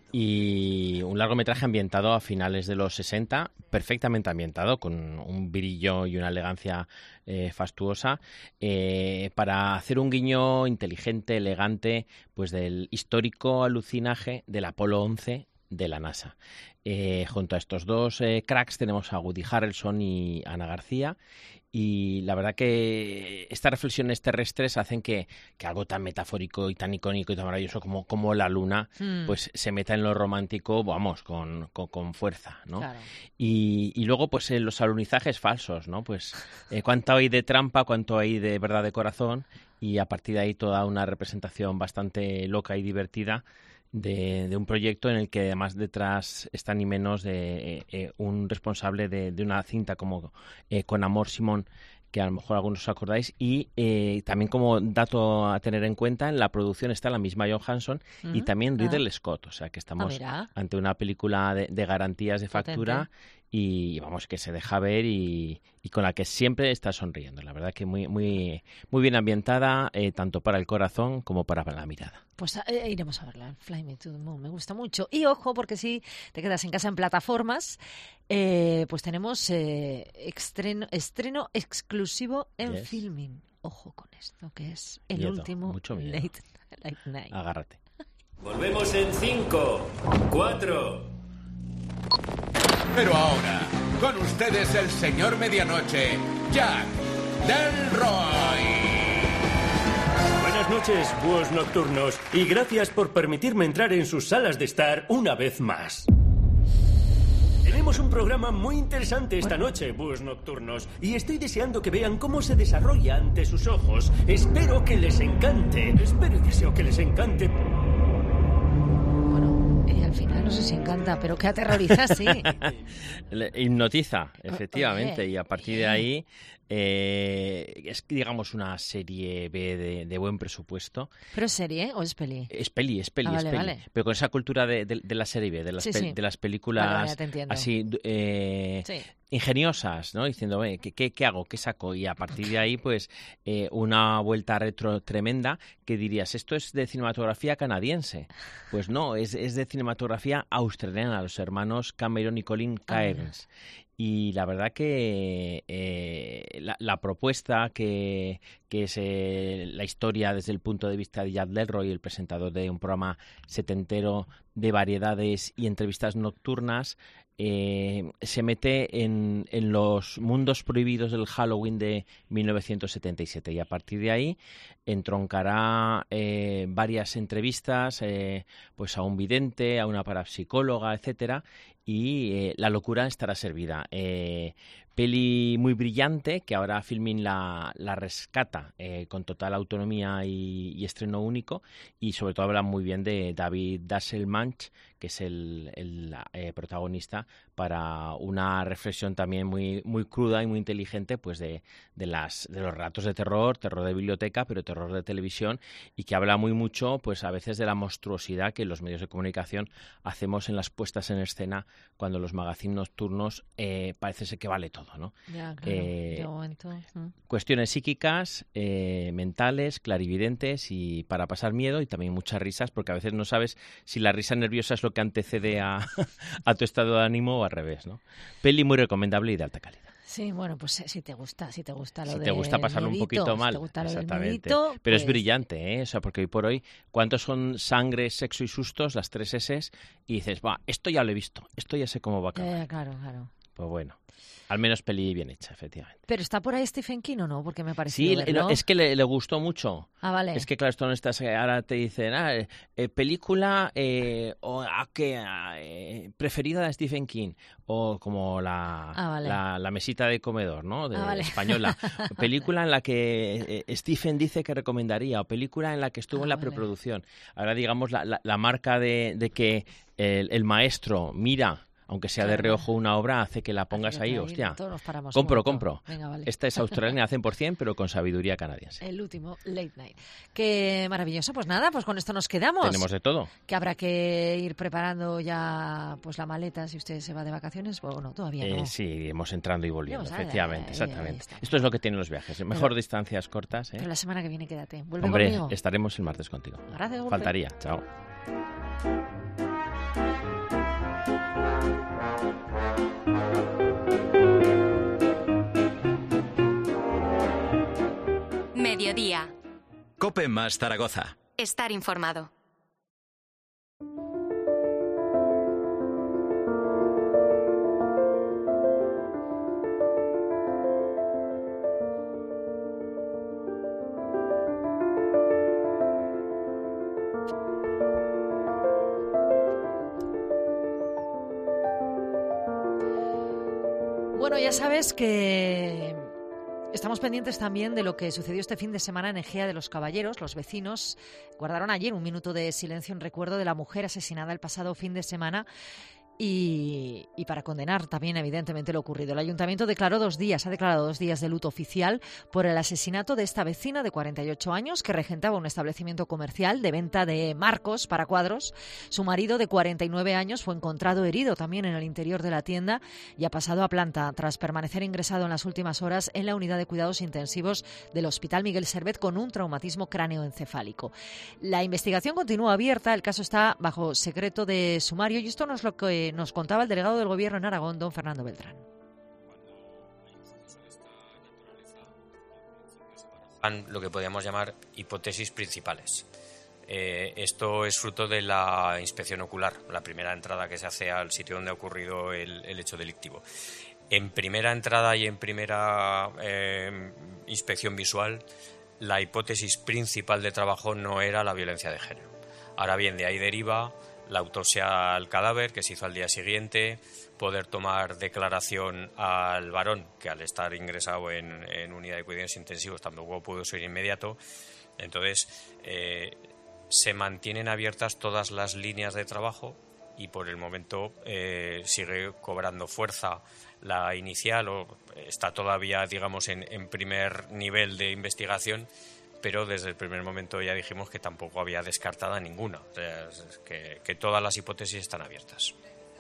y un largometraje ambientado a finales de los sesenta, perfectamente ambientado, con un brillo y una elegancia eh, fastuosa, eh, para hacer un guiño inteligente, elegante, pues del histórico alucinaje del Apolo once de la NASA. Eh, junto a estos dos eh, cracks tenemos a Woody Harrelson y Ana García, y la verdad que estas reflexiones terrestres hacen que, que algo tan metafórico y tan icónico y tan maravilloso como, como la luna mm. pues se meta en lo romántico, vamos, con, con, con fuerza, ¿no? Claro. Y, y luego pues eh, los alunizajes falsos, ¿no? Pues eh, cuánto hay de trampa, cuánto hay de verdad de corazón, y a partir de ahí toda una representación bastante loca y divertida De, de un proyecto en el que además detrás está ni menos de eh, eh, un responsable de, de una cinta como eh, Con Amor Simón, que a lo mejor algunos os acordáis, y eh, también como dato a tener en cuenta, en la producción está la misma Johansson uh-huh. y también Ridley ah. Scott, o sea que estamos ah, ante una película de, de garantías de factura. Potente. y vamos, que se deja ver y, y con la que siempre está sonriendo. La verdad que muy muy muy bien ambientada, eh, tanto para el corazón como para la mirada. Pues eh, iremos a verla, Fly Me to the Moon, me gusta mucho. Y ojo, porque si te quedas en casa en plataformas, eh, pues tenemos eh, estreno, estreno exclusivo en Yes. Filmin. Ojo con esto, que es el Miedo, último mucho miedo. late, late Night. Agárrate. Volvemos en cinco, cuatro. Pero ahora, con ustedes el señor Medianoche, Jack Delroy. Buenas noches, búhos nocturnos, y gracias por permitirme entrar en sus salas de estar una vez más. Tenemos un programa muy interesante esta noche, búhos nocturnos, y estoy deseando que vean cómo se desarrolla ante sus ojos. Espero que les encante. Espero y deseo que les encante. Y al final no sé si encanta, pero que aterroriza, sí. Le hipnotiza, efectivamente, Oye, y a partir de ahí eh, es, digamos, una serie B de, de buen presupuesto. ¿Pero es serie o es peli? Es peli, es peli, Ah, es vale, peli. vale. Pero con esa cultura de, de, de la serie B, de las, Sí, pel- sí. de las películas Vale, vale, ya te entiendo. así eh, Sí. ingeniosas, ¿no? Diciendo, "Eh, ¿qué, qué, qué hago? ¿Qué saco?". Y a partir de ahí, pues, eh, una vuelta retro tremenda que dirías, ¿esto es de cinematografía canadiense? Pues no, es, es de cinematografía australiana, los hermanos Cameron y Colin Cairns. Y la verdad que eh, la, la propuesta que, que es eh, la historia desde el punto de vista de Jack Delroy, el presentador de un programa setentero de variedades y entrevistas nocturnas, eh, se mete en, en los mundos prohibidos del Halloween de mil novecientos setenta y siete y a partir de ahí entroncará eh, varias entrevistas eh, pues a un vidente, a una parapsicóloga, etcétera, y eh, la locura estará servida. Eh, peli muy brillante que ahora Filmin la, la rescata eh, con total autonomía y, y estreno único, y sobre todo habla muy bien de David Dasselmanch, que es el, el eh, protagonista, para una reflexión también muy muy cruda y muy inteligente, pues de, de las de los relatos de terror, terror de biblioteca, pero terror de televisión, y que habla muy mucho, pues a veces, de la monstruosidad que los medios de comunicación hacemos en las puestas en escena cuando los magazines nocturnos eh, parece ser que vale todo, ¿no? Ya, claro, Eh, de momento. mm. Cuestiones psíquicas, eh, mentales, clarividentes, y para pasar miedo, y también muchas risas, porque a veces no sabes si la risa nerviosa es lo que antecede a, a tu estado de ánimo o al revés, ¿no? Peli muy recomendable y de alta calidad. Sí, bueno, pues eh, si te gusta, si te gusta lo Si de te gusta pasarlo un poquito mal, si te gusta lo del exactamente. miedito, Pero es pues, brillante, ¿eh? O sea, porque hoy por hoy, ¿cuántos son sangre, sexo y sustos? Las tres S, y dices, va, esto ya lo he visto, esto ya sé cómo va a acabar. eh, claro, claro. Pues bueno, al menos peli bien hecha, efectivamente. Pero está por ahí Stephen King, ¿o no? Porque me pareció Sí, verlo. no, es que le, le gustó mucho. Ah, vale. Es que claro, esto no estás, ahora te dicen, ah, eh, eh, película eh, o a que ah, eh, preferida de Stephen King, o como la, Ah, vale. la, la mesita de comedor, ¿no? De Ah, vale. española. Película en la que eh, Stephen dice que recomendaría, o película en la que estuvo Ah, en la vale. preproducción. Ahora, digamos, la, la, la marca de, de que el, el maestro mira, aunque sea de Claro. reojo, una obra, hace que la pongas que ahí, ahí hostia. todos nos paramos un Compro, momento. compro. Venga, vale. Esta es australiana cien por ciento, pero con sabiduría canadiense. El último Late Night. Qué maravilloso. Pues nada, pues con esto nos quedamos. Tenemos de todo. Que habrá que ir preparando ya pues la maleta si usted se va de vacaciones. Bueno, todavía no. Eh, sí, iremos entrando y volviendo, Vamos a ver, efectivamente, ahí exactamente. estamos. Esto es lo que tienen los viajes. Mejor Pero- distancias cortas, ¿eh? Pero la semana que viene quédate. Vuelve Hombre, conmigo. estaremos el martes contigo. Gracias, Golpe. Faltaría. Chao. Mediodía. Cope más Zaragoza. Estar informado. Bueno, ya sabes que estamos pendientes también de lo que sucedió este fin de semana en Ejea de los Caballeros. Los vecinos guardaron ayer un minuto de silencio en recuerdo de la mujer asesinada el pasado fin de semana y, y para condenar también evidentemente lo ocurrido. El Ayuntamiento declaró dos días, ha declarado dos días de luto oficial por el asesinato de esta vecina de cuarenta y ocho años que regentaba un establecimiento comercial de venta de marcos para cuadros. Su marido de cuarenta y nueve años fue encontrado herido también en el interior de la tienda y ha pasado a planta tras permanecer ingresado en las últimas horas en la unidad de cuidados intensivos del Hospital Miguel Servet con un traumatismo cráneoencefálico. La investigación continúa abierta, el caso está bajo secreto de sumario y esto no es lo que nos contaba el delegado del Gobierno en Aragón, don Fernando Beltrán. Lo que podríamos llamar hipótesis principales. Eh, esto es fruto de la inspección ocular, la primera entrada que se hace al sitio donde ha ocurrido el, el hecho delictivo. En primera entrada y en primera eh, inspección visual, la hipótesis principal de trabajo no era la violencia de género. Ahora bien, de ahí deriva la autopsia al cadáver que se hizo al día siguiente, poder tomar declaración al varón que al estar ingresado en, en unidad de cuidados intensivos tampoco pudo ser inmediato. Entonces eh, se mantienen abiertas todas las líneas de trabajo y por el momento eh, sigue cobrando fuerza la inicial o está todavía digamos en, en primer nivel de investigación, pero desde el primer momento ya dijimos que tampoco había descartada ninguna, o sea, que, que todas las hipótesis están abiertas.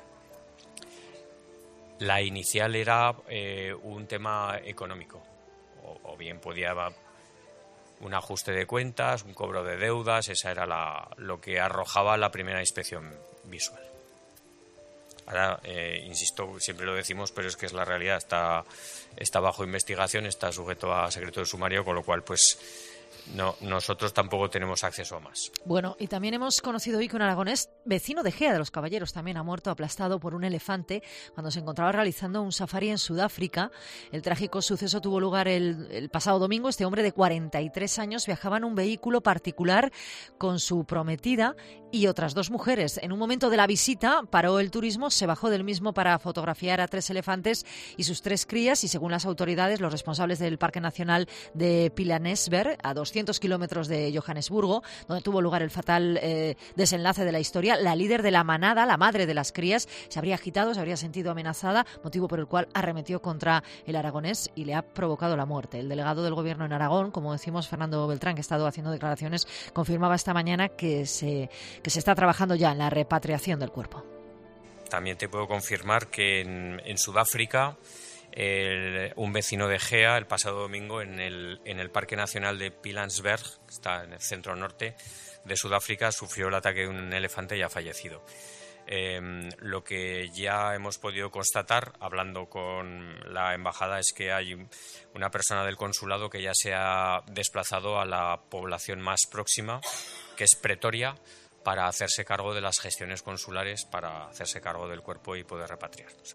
La inicial era eh, un tema económico, o, o bien podía haber un ajuste de cuentas, un cobro de deudas, esa era la, lo que arrojaba la primera inspección visual. Ahora, eh, insisto, siempre lo decimos, pero es que es la realidad, está, está bajo investigación, está sujeto a secreto de sumario, con lo cual, pues, no, nosotros tampoco tenemos acceso a más. Bueno, y también hemos conocido hoy que un aragonés vecino de Gea de los Caballeros también ha muerto aplastado por un elefante cuando se encontraba realizando un safari en Sudáfrica. El trágico suceso tuvo lugar el, el pasado domingo. Este hombre de cuarenta y tres años viajaba en un vehículo particular con su prometida y otras dos mujeres. En un momento de la visita paró el turismo, se bajó del mismo para fotografiar a tres elefantes y sus tres crías y según las autoridades, los responsables del Parque Nacional de Pilanesberg, a doscientos kilómetros de Johannesburgo, donde tuvo lugar el fatal eh, desenlace de la historia, la líder de la manada, la madre de las crías, se habría agitado, se habría sentido amenazada, motivo por el cual arremetió contra el aragonés y le ha provocado la muerte. El delegado del Gobierno en Aragón, como decimos, Fernando Beltrán, que ha estado haciendo declaraciones, confirmaba esta mañana que se, que se está trabajando ya en la repatriación del cuerpo. También te puedo confirmar que en, en Sudáfrica El, un vecino de Gea el pasado domingo en el, en el Parque Nacional de Pilanesberg, que está en el centro norte de Sudáfrica, sufrió el ataque de un elefante y ha fallecido. Eh, lo que ya hemos podido constatar, hablando con la embajada, es que hay una persona del consulado que ya se ha desplazado a la población más próxima, que es Pretoria, para hacerse cargo de las gestiones consulares, para hacerse cargo del cuerpo y poder repatriarnos.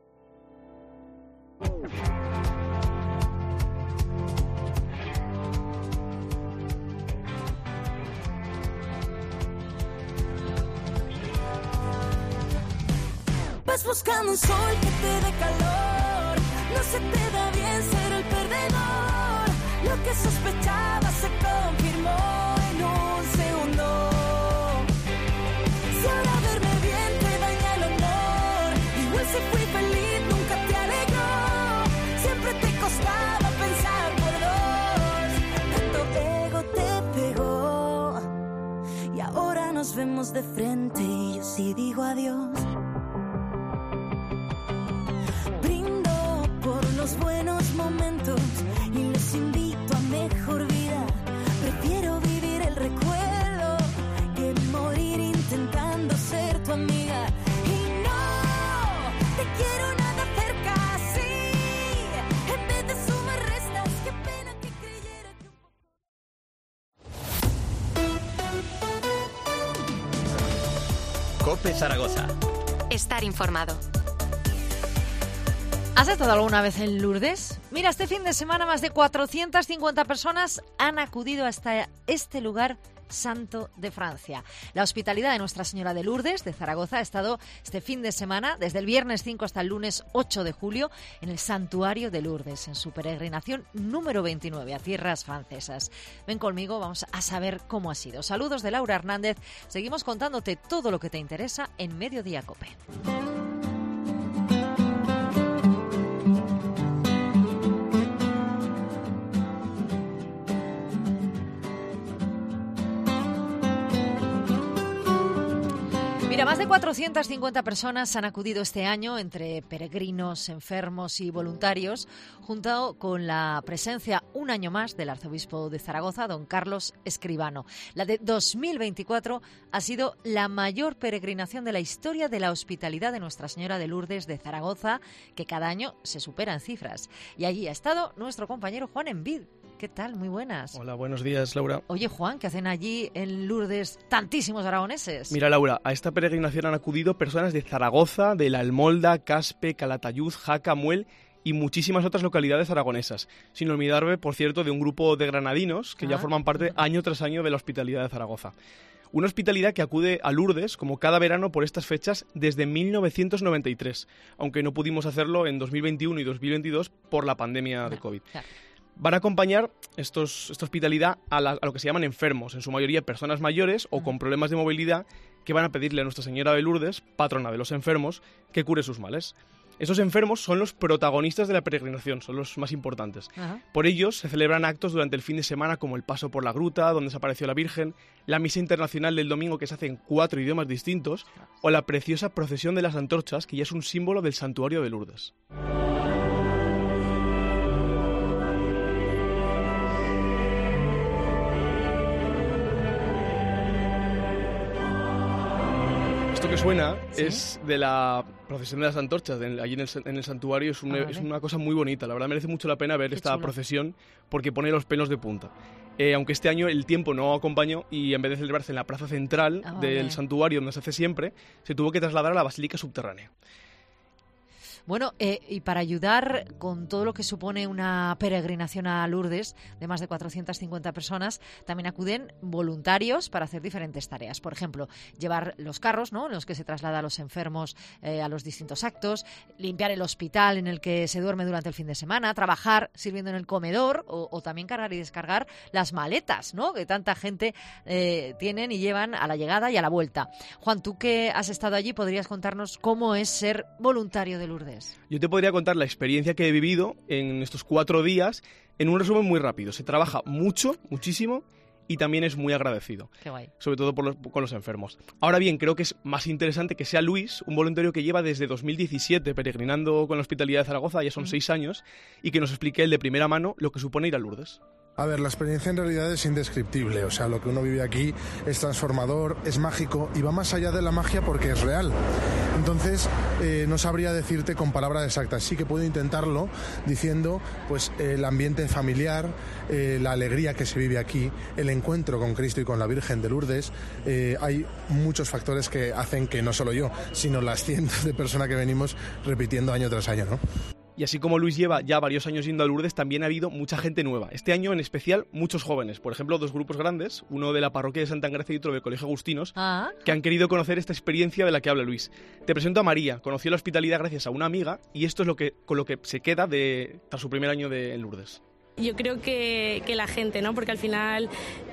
Vas buscando un sol que te dé calor, no se te da bien ser el perdedor. Lo que sospechaba se confirmó en un segundo. Si ahora verme bien te daña el honor, igual si fui feliz nunca te alegró. Siempre te costaba pensar por dos, tanto ego te pegó. Y ahora nos vemos de frente y yo sí digo adiós. Buenos momentos y les invito a mejor vida. Prefiero vivir el recuerdo que morir intentando ser tu amiga. Y no te quiero nada cerca así. En vez de sumar restas, qué pena que creyera que... COPE Zaragoza. Estar informado. ¿Has estado alguna vez en Lourdes? Mira, este fin de semana más de cuatrocientas cincuenta personas han acudido hasta este lugar santo de Francia. La hospitalidad de Nuestra Señora de Lourdes de Zaragoza ha estado este fin de semana, desde el viernes cinco hasta el lunes ocho de julio, en el santuario de Lourdes, en su peregrinación número veintinueve a tierras francesas. Ven conmigo, vamos a saber cómo ha sido. Saludos de Laura Hernández. Seguimos contándote todo lo que te interesa en Mediodía COPE. Mira, más de cuatrocientas cincuenta personas han acudido este año, entre peregrinos, enfermos y voluntarios, junto con la presencia un año más del arzobispo de Zaragoza, don Carlos Escribano. La de dos mil veinticuatro ha sido la mayor peregrinación de la historia de la hospitalidad de Nuestra Señora de Lourdes de Zaragoza, que cada año se supera en cifras. Y allí ha estado nuestro compañero Juan Envid. ¿Qué tal? Muy buenas. Hola, buenos días, Laura. Oye, Juan, ¿qué hacen allí en Lourdes tantísimos aragoneses? Mira, Laura, a esta peregrinación han acudido personas de Zaragoza, de La Almolda, Caspe, Calatayud, Jaca, Muel y muchísimas otras localidades aragonesas. Sin olvidarme, por cierto, de un grupo de granadinos que ah. ya forman parte año tras año de la hospitalidad de Zaragoza. Una hospitalidad que acude a Lourdes como cada verano por estas fechas desde mil novecientos noventa y tres, aunque no pudimos hacerlo en dos mil veintiuno y dos mil veintidós por la pandemia no, de COVID. Claro. Van a acompañar estos, esta hospitalidad a, la, a lo que se llaman enfermos, en su mayoría personas mayores o con problemas de movilidad, que van a pedirle a Nuestra Señora de Lourdes, patrona de los enfermos, que cure sus males. Esos enfermos son los protagonistas de la peregrinación, son los más importantes. Ajá. Por ellos se celebran actos durante el fin de semana como el paso por la gruta, donde se apareció la Virgen, la misa internacional del domingo que se hace en cuatro idiomas distintos, o la preciosa procesión de las antorchas, que ya es un símbolo del santuario de Lourdes. Esto que suena ¿Sí? es de la procesión de las antorchas, de, allí en el, en el santuario, es, un, ah, vale. es una cosa muy bonita, la verdad merece mucho la pena ver Qué esta chulo. procesión porque pone los pelos de punta. Eh, aunque este año el tiempo no acompañó y en vez de celebrarse en la plaza central ah, del vale. santuario donde se hace siempre, se tuvo que trasladar a la basílica subterránea. Bueno, eh, y para ayudar con todo lo que supone una peregrinación a Lourdes de más de cuatrocientas cincuenta personas, también acuden voluntarios para hacer diferentes tareas. Por ejemplo, llevar los carros, ¿no?, en los que se traslada a los enfermos eh, a los distintos actos, limpiar el hospital en el que se duerme durante el fin de semana, trabajar sirviendo en el comedor o, o también cargar y descargar las maletas, ¿no?, que tanta gente eh, tienen y llevan a la llegada y a la vuelta. Juan, tú que has estado allí, ¿podrías contarnos cómo es ser voluntario de Lourdes? Yo te podría contar la experiencia que he vivido en estos cuatro días en un resumen muy rápido. Se trabaja mucho, muchísimo, y también es muy agradecido. Qué guay. Sobre todo por los, con los enfermos. Ahora bien, creo que es más interesante que sea Luis, un voluntario que lleva desde dos mil diecisiete peregrinando con la Hospitalidad de Zaragoza, ya son mm. seis años, y que nos explique él de primera mano lo que supone ir a Lourdes. A ver, la experiencia en realidad es indescriptible, o sea, lo que uno vive aquí es transformador, es mágico y va más allá de la magia porque es real. Entonces, eh, no sabría decirte con palabras exactas, sí que puedo intentarlo diciendo, pues, eh, el ambiente familiar, eh, la alegría que se vive aquí, el encuentro con Cristo y con la Virgen de Lourdes. Eh, hay muchos factores que hacen que no solo yo, sino las cientos de personas que venimos repitiendo año tras año, ¿no? Y así como Luis lleva ya varios años yendo a Lourdes, también ha habido mucha gente nueva. Este año, en especial, muchos jóvenes. Por ejemplo, dos grupos grandes, uno de la parroquia de Santa Engracia y otro del Colegio Agustinos, ah. que han querido conocer esta experiencia de la que habla Luis. Te presento a María. Conoció la hospitalidad gracias a una amiga y esto es lo que, con lo que se queda de, tras su primer año de, en Lourdes. Yo creo que, que la gente, ¿no? Porque al final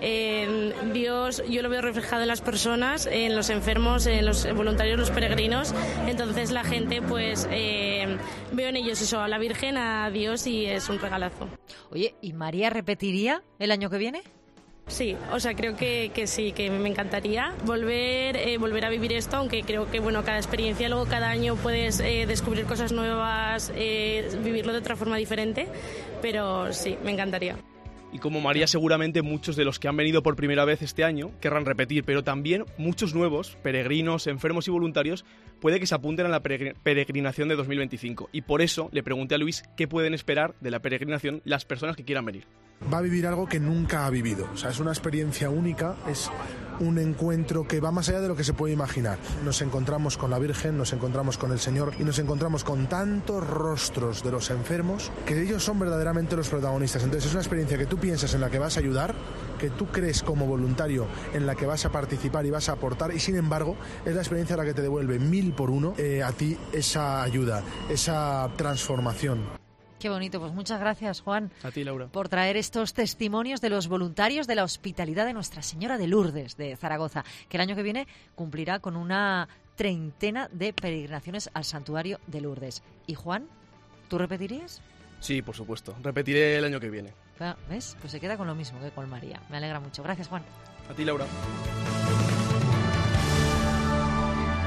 eh, Dios, yo lo veo reflejado en las personas, en los enfermos, en los voluntarios, los peregrinos. Entonces la gente, pues, eh, veo en ellos eso, a la Virgen, a Dios, y es un regalazo. Oye, ¿y María repetiría el año que viene? Sí, o sea, creo que, que sí, que me encantaría volver eh, volver a vivir esto, aunque creo que, bueno, cada experiencia, luego cada año puedes eh, descubrir cosas nuevas, eh, vivirlo de otra forma diferente, pero sí, me encantaría. Y como María, seguramente muchos de los que han venido por primera vez este año querrán repetir, pero también muchos nuevos, peregrinos, enfermos y voluntarios, puede que se apunten a la peregrinación de dos mil veinticinco. Y por eso le pregunté a Luis qué pueden esperar de la peregrinación las personas que quieran venir. Va a vivir algo que nunca ha vivido, o sea, es una experiencia única, es un encuentro que va más allá de lo que se puede imaginar. Nos encontramos con la Virgen, nos encontramos con el Señor y nos encontramos con tantos rostros de los enfermos que ellos son verdaderamente los protagonistas. Entonces es una experiencia que tú piensas en la que vas a ayudar, que tú crees como voluntario en la que vas a participar y vas a aportar, y sin embargo es la experiencia la que te devuelve mil por uno eh, a ti esa ayuda, esa transformación. Qué bonito, pues muchas gracias, Juan. A ti, Laura. Por traer estos testimonios de los voluntarios de la Hospitalidad de Nuestra Señora de Lourdes de Zaragoza, que el año que viene cumplirá con una treintena de peregrinaciones al santuario de Lourdes. Y Juan, ¿tú repetirías? Sí, por supuesto. Repetiré el año que viene. ¿Ves? Pues se queda con lo mismo que con María. Me alegra mucho. Gracias, Juan. A ti, Laura.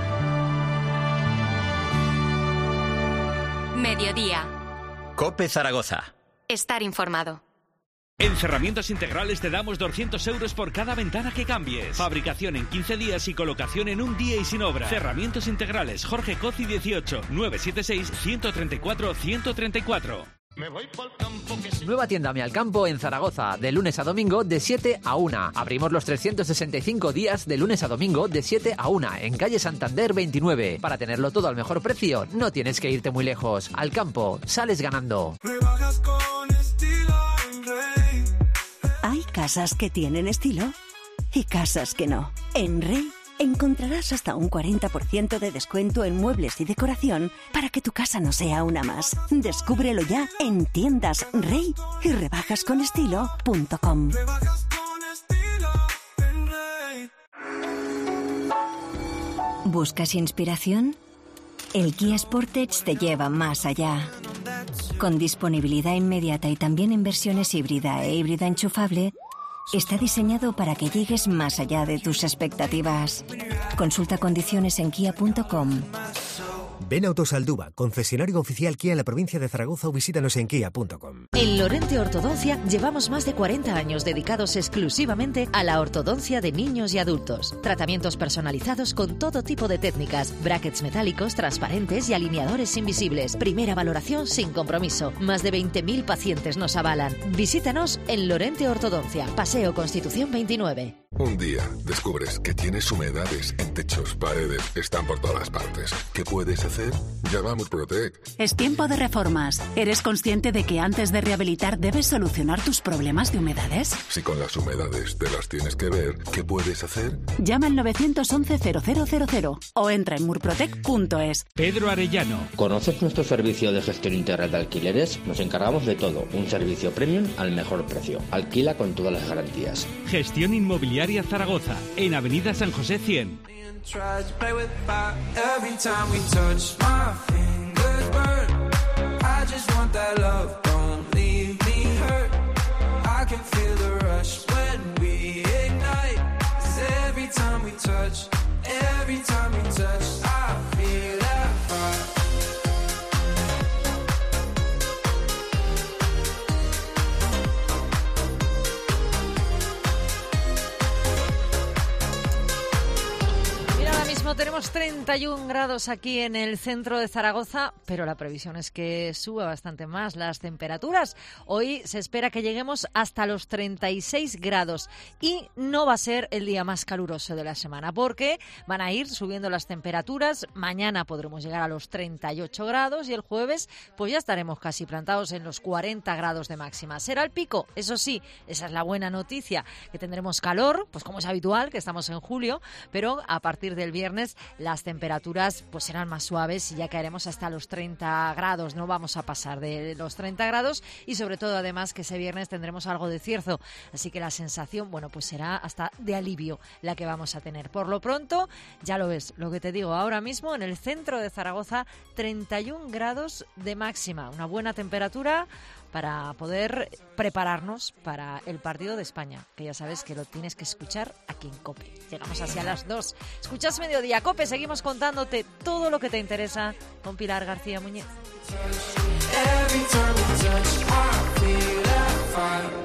Mediodía. COPE Zaragoza. Estar informado. En Cerramientos Integrales te damos doscientos euros por cada ventana que cambies. Fabricación en quince días y colocación en un día y sin obra. Cerramientos Integrales, Jorge Cozi dieciocho, nueve siete seis, uno tres cuatro, uno tres cuatro. Me voy pa'l campo que sí. Nueva tienda Mi al Campo en Zaragoza, de lunes a domingo de siete a una. Abrimos los trescientos sesenta y cinco días de lunes a domingo de siete a una en calle Santander veintinueve. Para tenerlo todo al mejor precio, no tienes que irte muy lejos. Al Campo, sales ganando. Rebajas con estilo en Rey. Hay casas que tienen estilo y casas que no. En Rey encontrarás hasta un cuarenta por ciento de descuento en muebles y decoración para que tu casa no sea una más. Descúbrelo ya en tiendas Rey y rebajas con estilo punto com. ¿Buscas inspiración? El Kia Sportage te lleva más allá. Con disponibilidad inmediata y también en versiones híbrida e híbrida enchufable, está diseñado para que llegues más allá de tus expectativas. Consulta condiciones en kia punto com. Ven a Autosaldúa, concesionario oficial Kia en la provincia de Zaragoza, o visítanos en kia punto com. En Lorente Ortodoncia llevamos más de cuarenta años dedicados exclusivamente a la ortodoncia de niños y adultos. Tratamientos personalizados con todo tipo de técnicas, brackets metálicos, transparentes y alineadores invisibles. Primera valoración sin compromiso. Más de veinte mil pacientes nos avalan. Visítanos en Lorente Ortodoncia, Paseo Constitución veintinueve. Un día descubres que tienes humedades en techos, paredes, están por todas partes. ¿Qué puedes hacer? Llama a Murprotec. Es tiempo de reformas. ¿Eres consciente de que antes de rehabilitar debes solucionar tus problemas de humedades? Si con las humedades te las tienes que ver, ¿qué puedes hacer? Llama al nueve once cero cero cero cero o entra en murprotec punto es. Pedro Arellano. ¿Conoces nuestro servicio de gestión integral de alquileres? Nos encargamos de todo. Un servicio premium al mejor precio. Alquila con todas las garantías. Gestión Inmobiliaria Zaragoza, en Avenida San José cien. Tenemos treinta y un grados aquí en el centro de Zaragoza, pero la previsión es que suba bastante más las temperaturas. Hoy se espera que lleguemos hasta los treinta y seis grados y no va a ser el día más caluroso de la semana porque van a ir subiendo las temperaturas. Mañana podremos llegar a los treinta y ocho grados y el jueves pues ya estaremos casi plantados en los cuarenta grados de máxima. Será el pico, eso sí, esa es la buena noticia, que tendremos calor, pues como es habitual, que estamos en julio, pero a partir del viernes las temperaturas pues serán más suaves y ya caeremos hasta los treinta grados, no vamos a pasar de los treinta grados y sobre todo además que ese viernes tendremos algo de cierzo, así que la sensación, bueno, pues será hasta de alivio la que vamos a tener. Por lo pronto, ya lo ves, lo que te digo ahora mismo en el centro de Zaragoza, treinta y un grados de máxima, una buena temperatura para poder prepararnos para el partido de España, que ya sabes que lo tienes que escuchar aquí en COPE. Llegamos hacia las dos. Escuchas Mediodía COPE, seguimos contándote todo lo que te interesa con Pilar García Muñiz. Every time we touch, I feel that fire.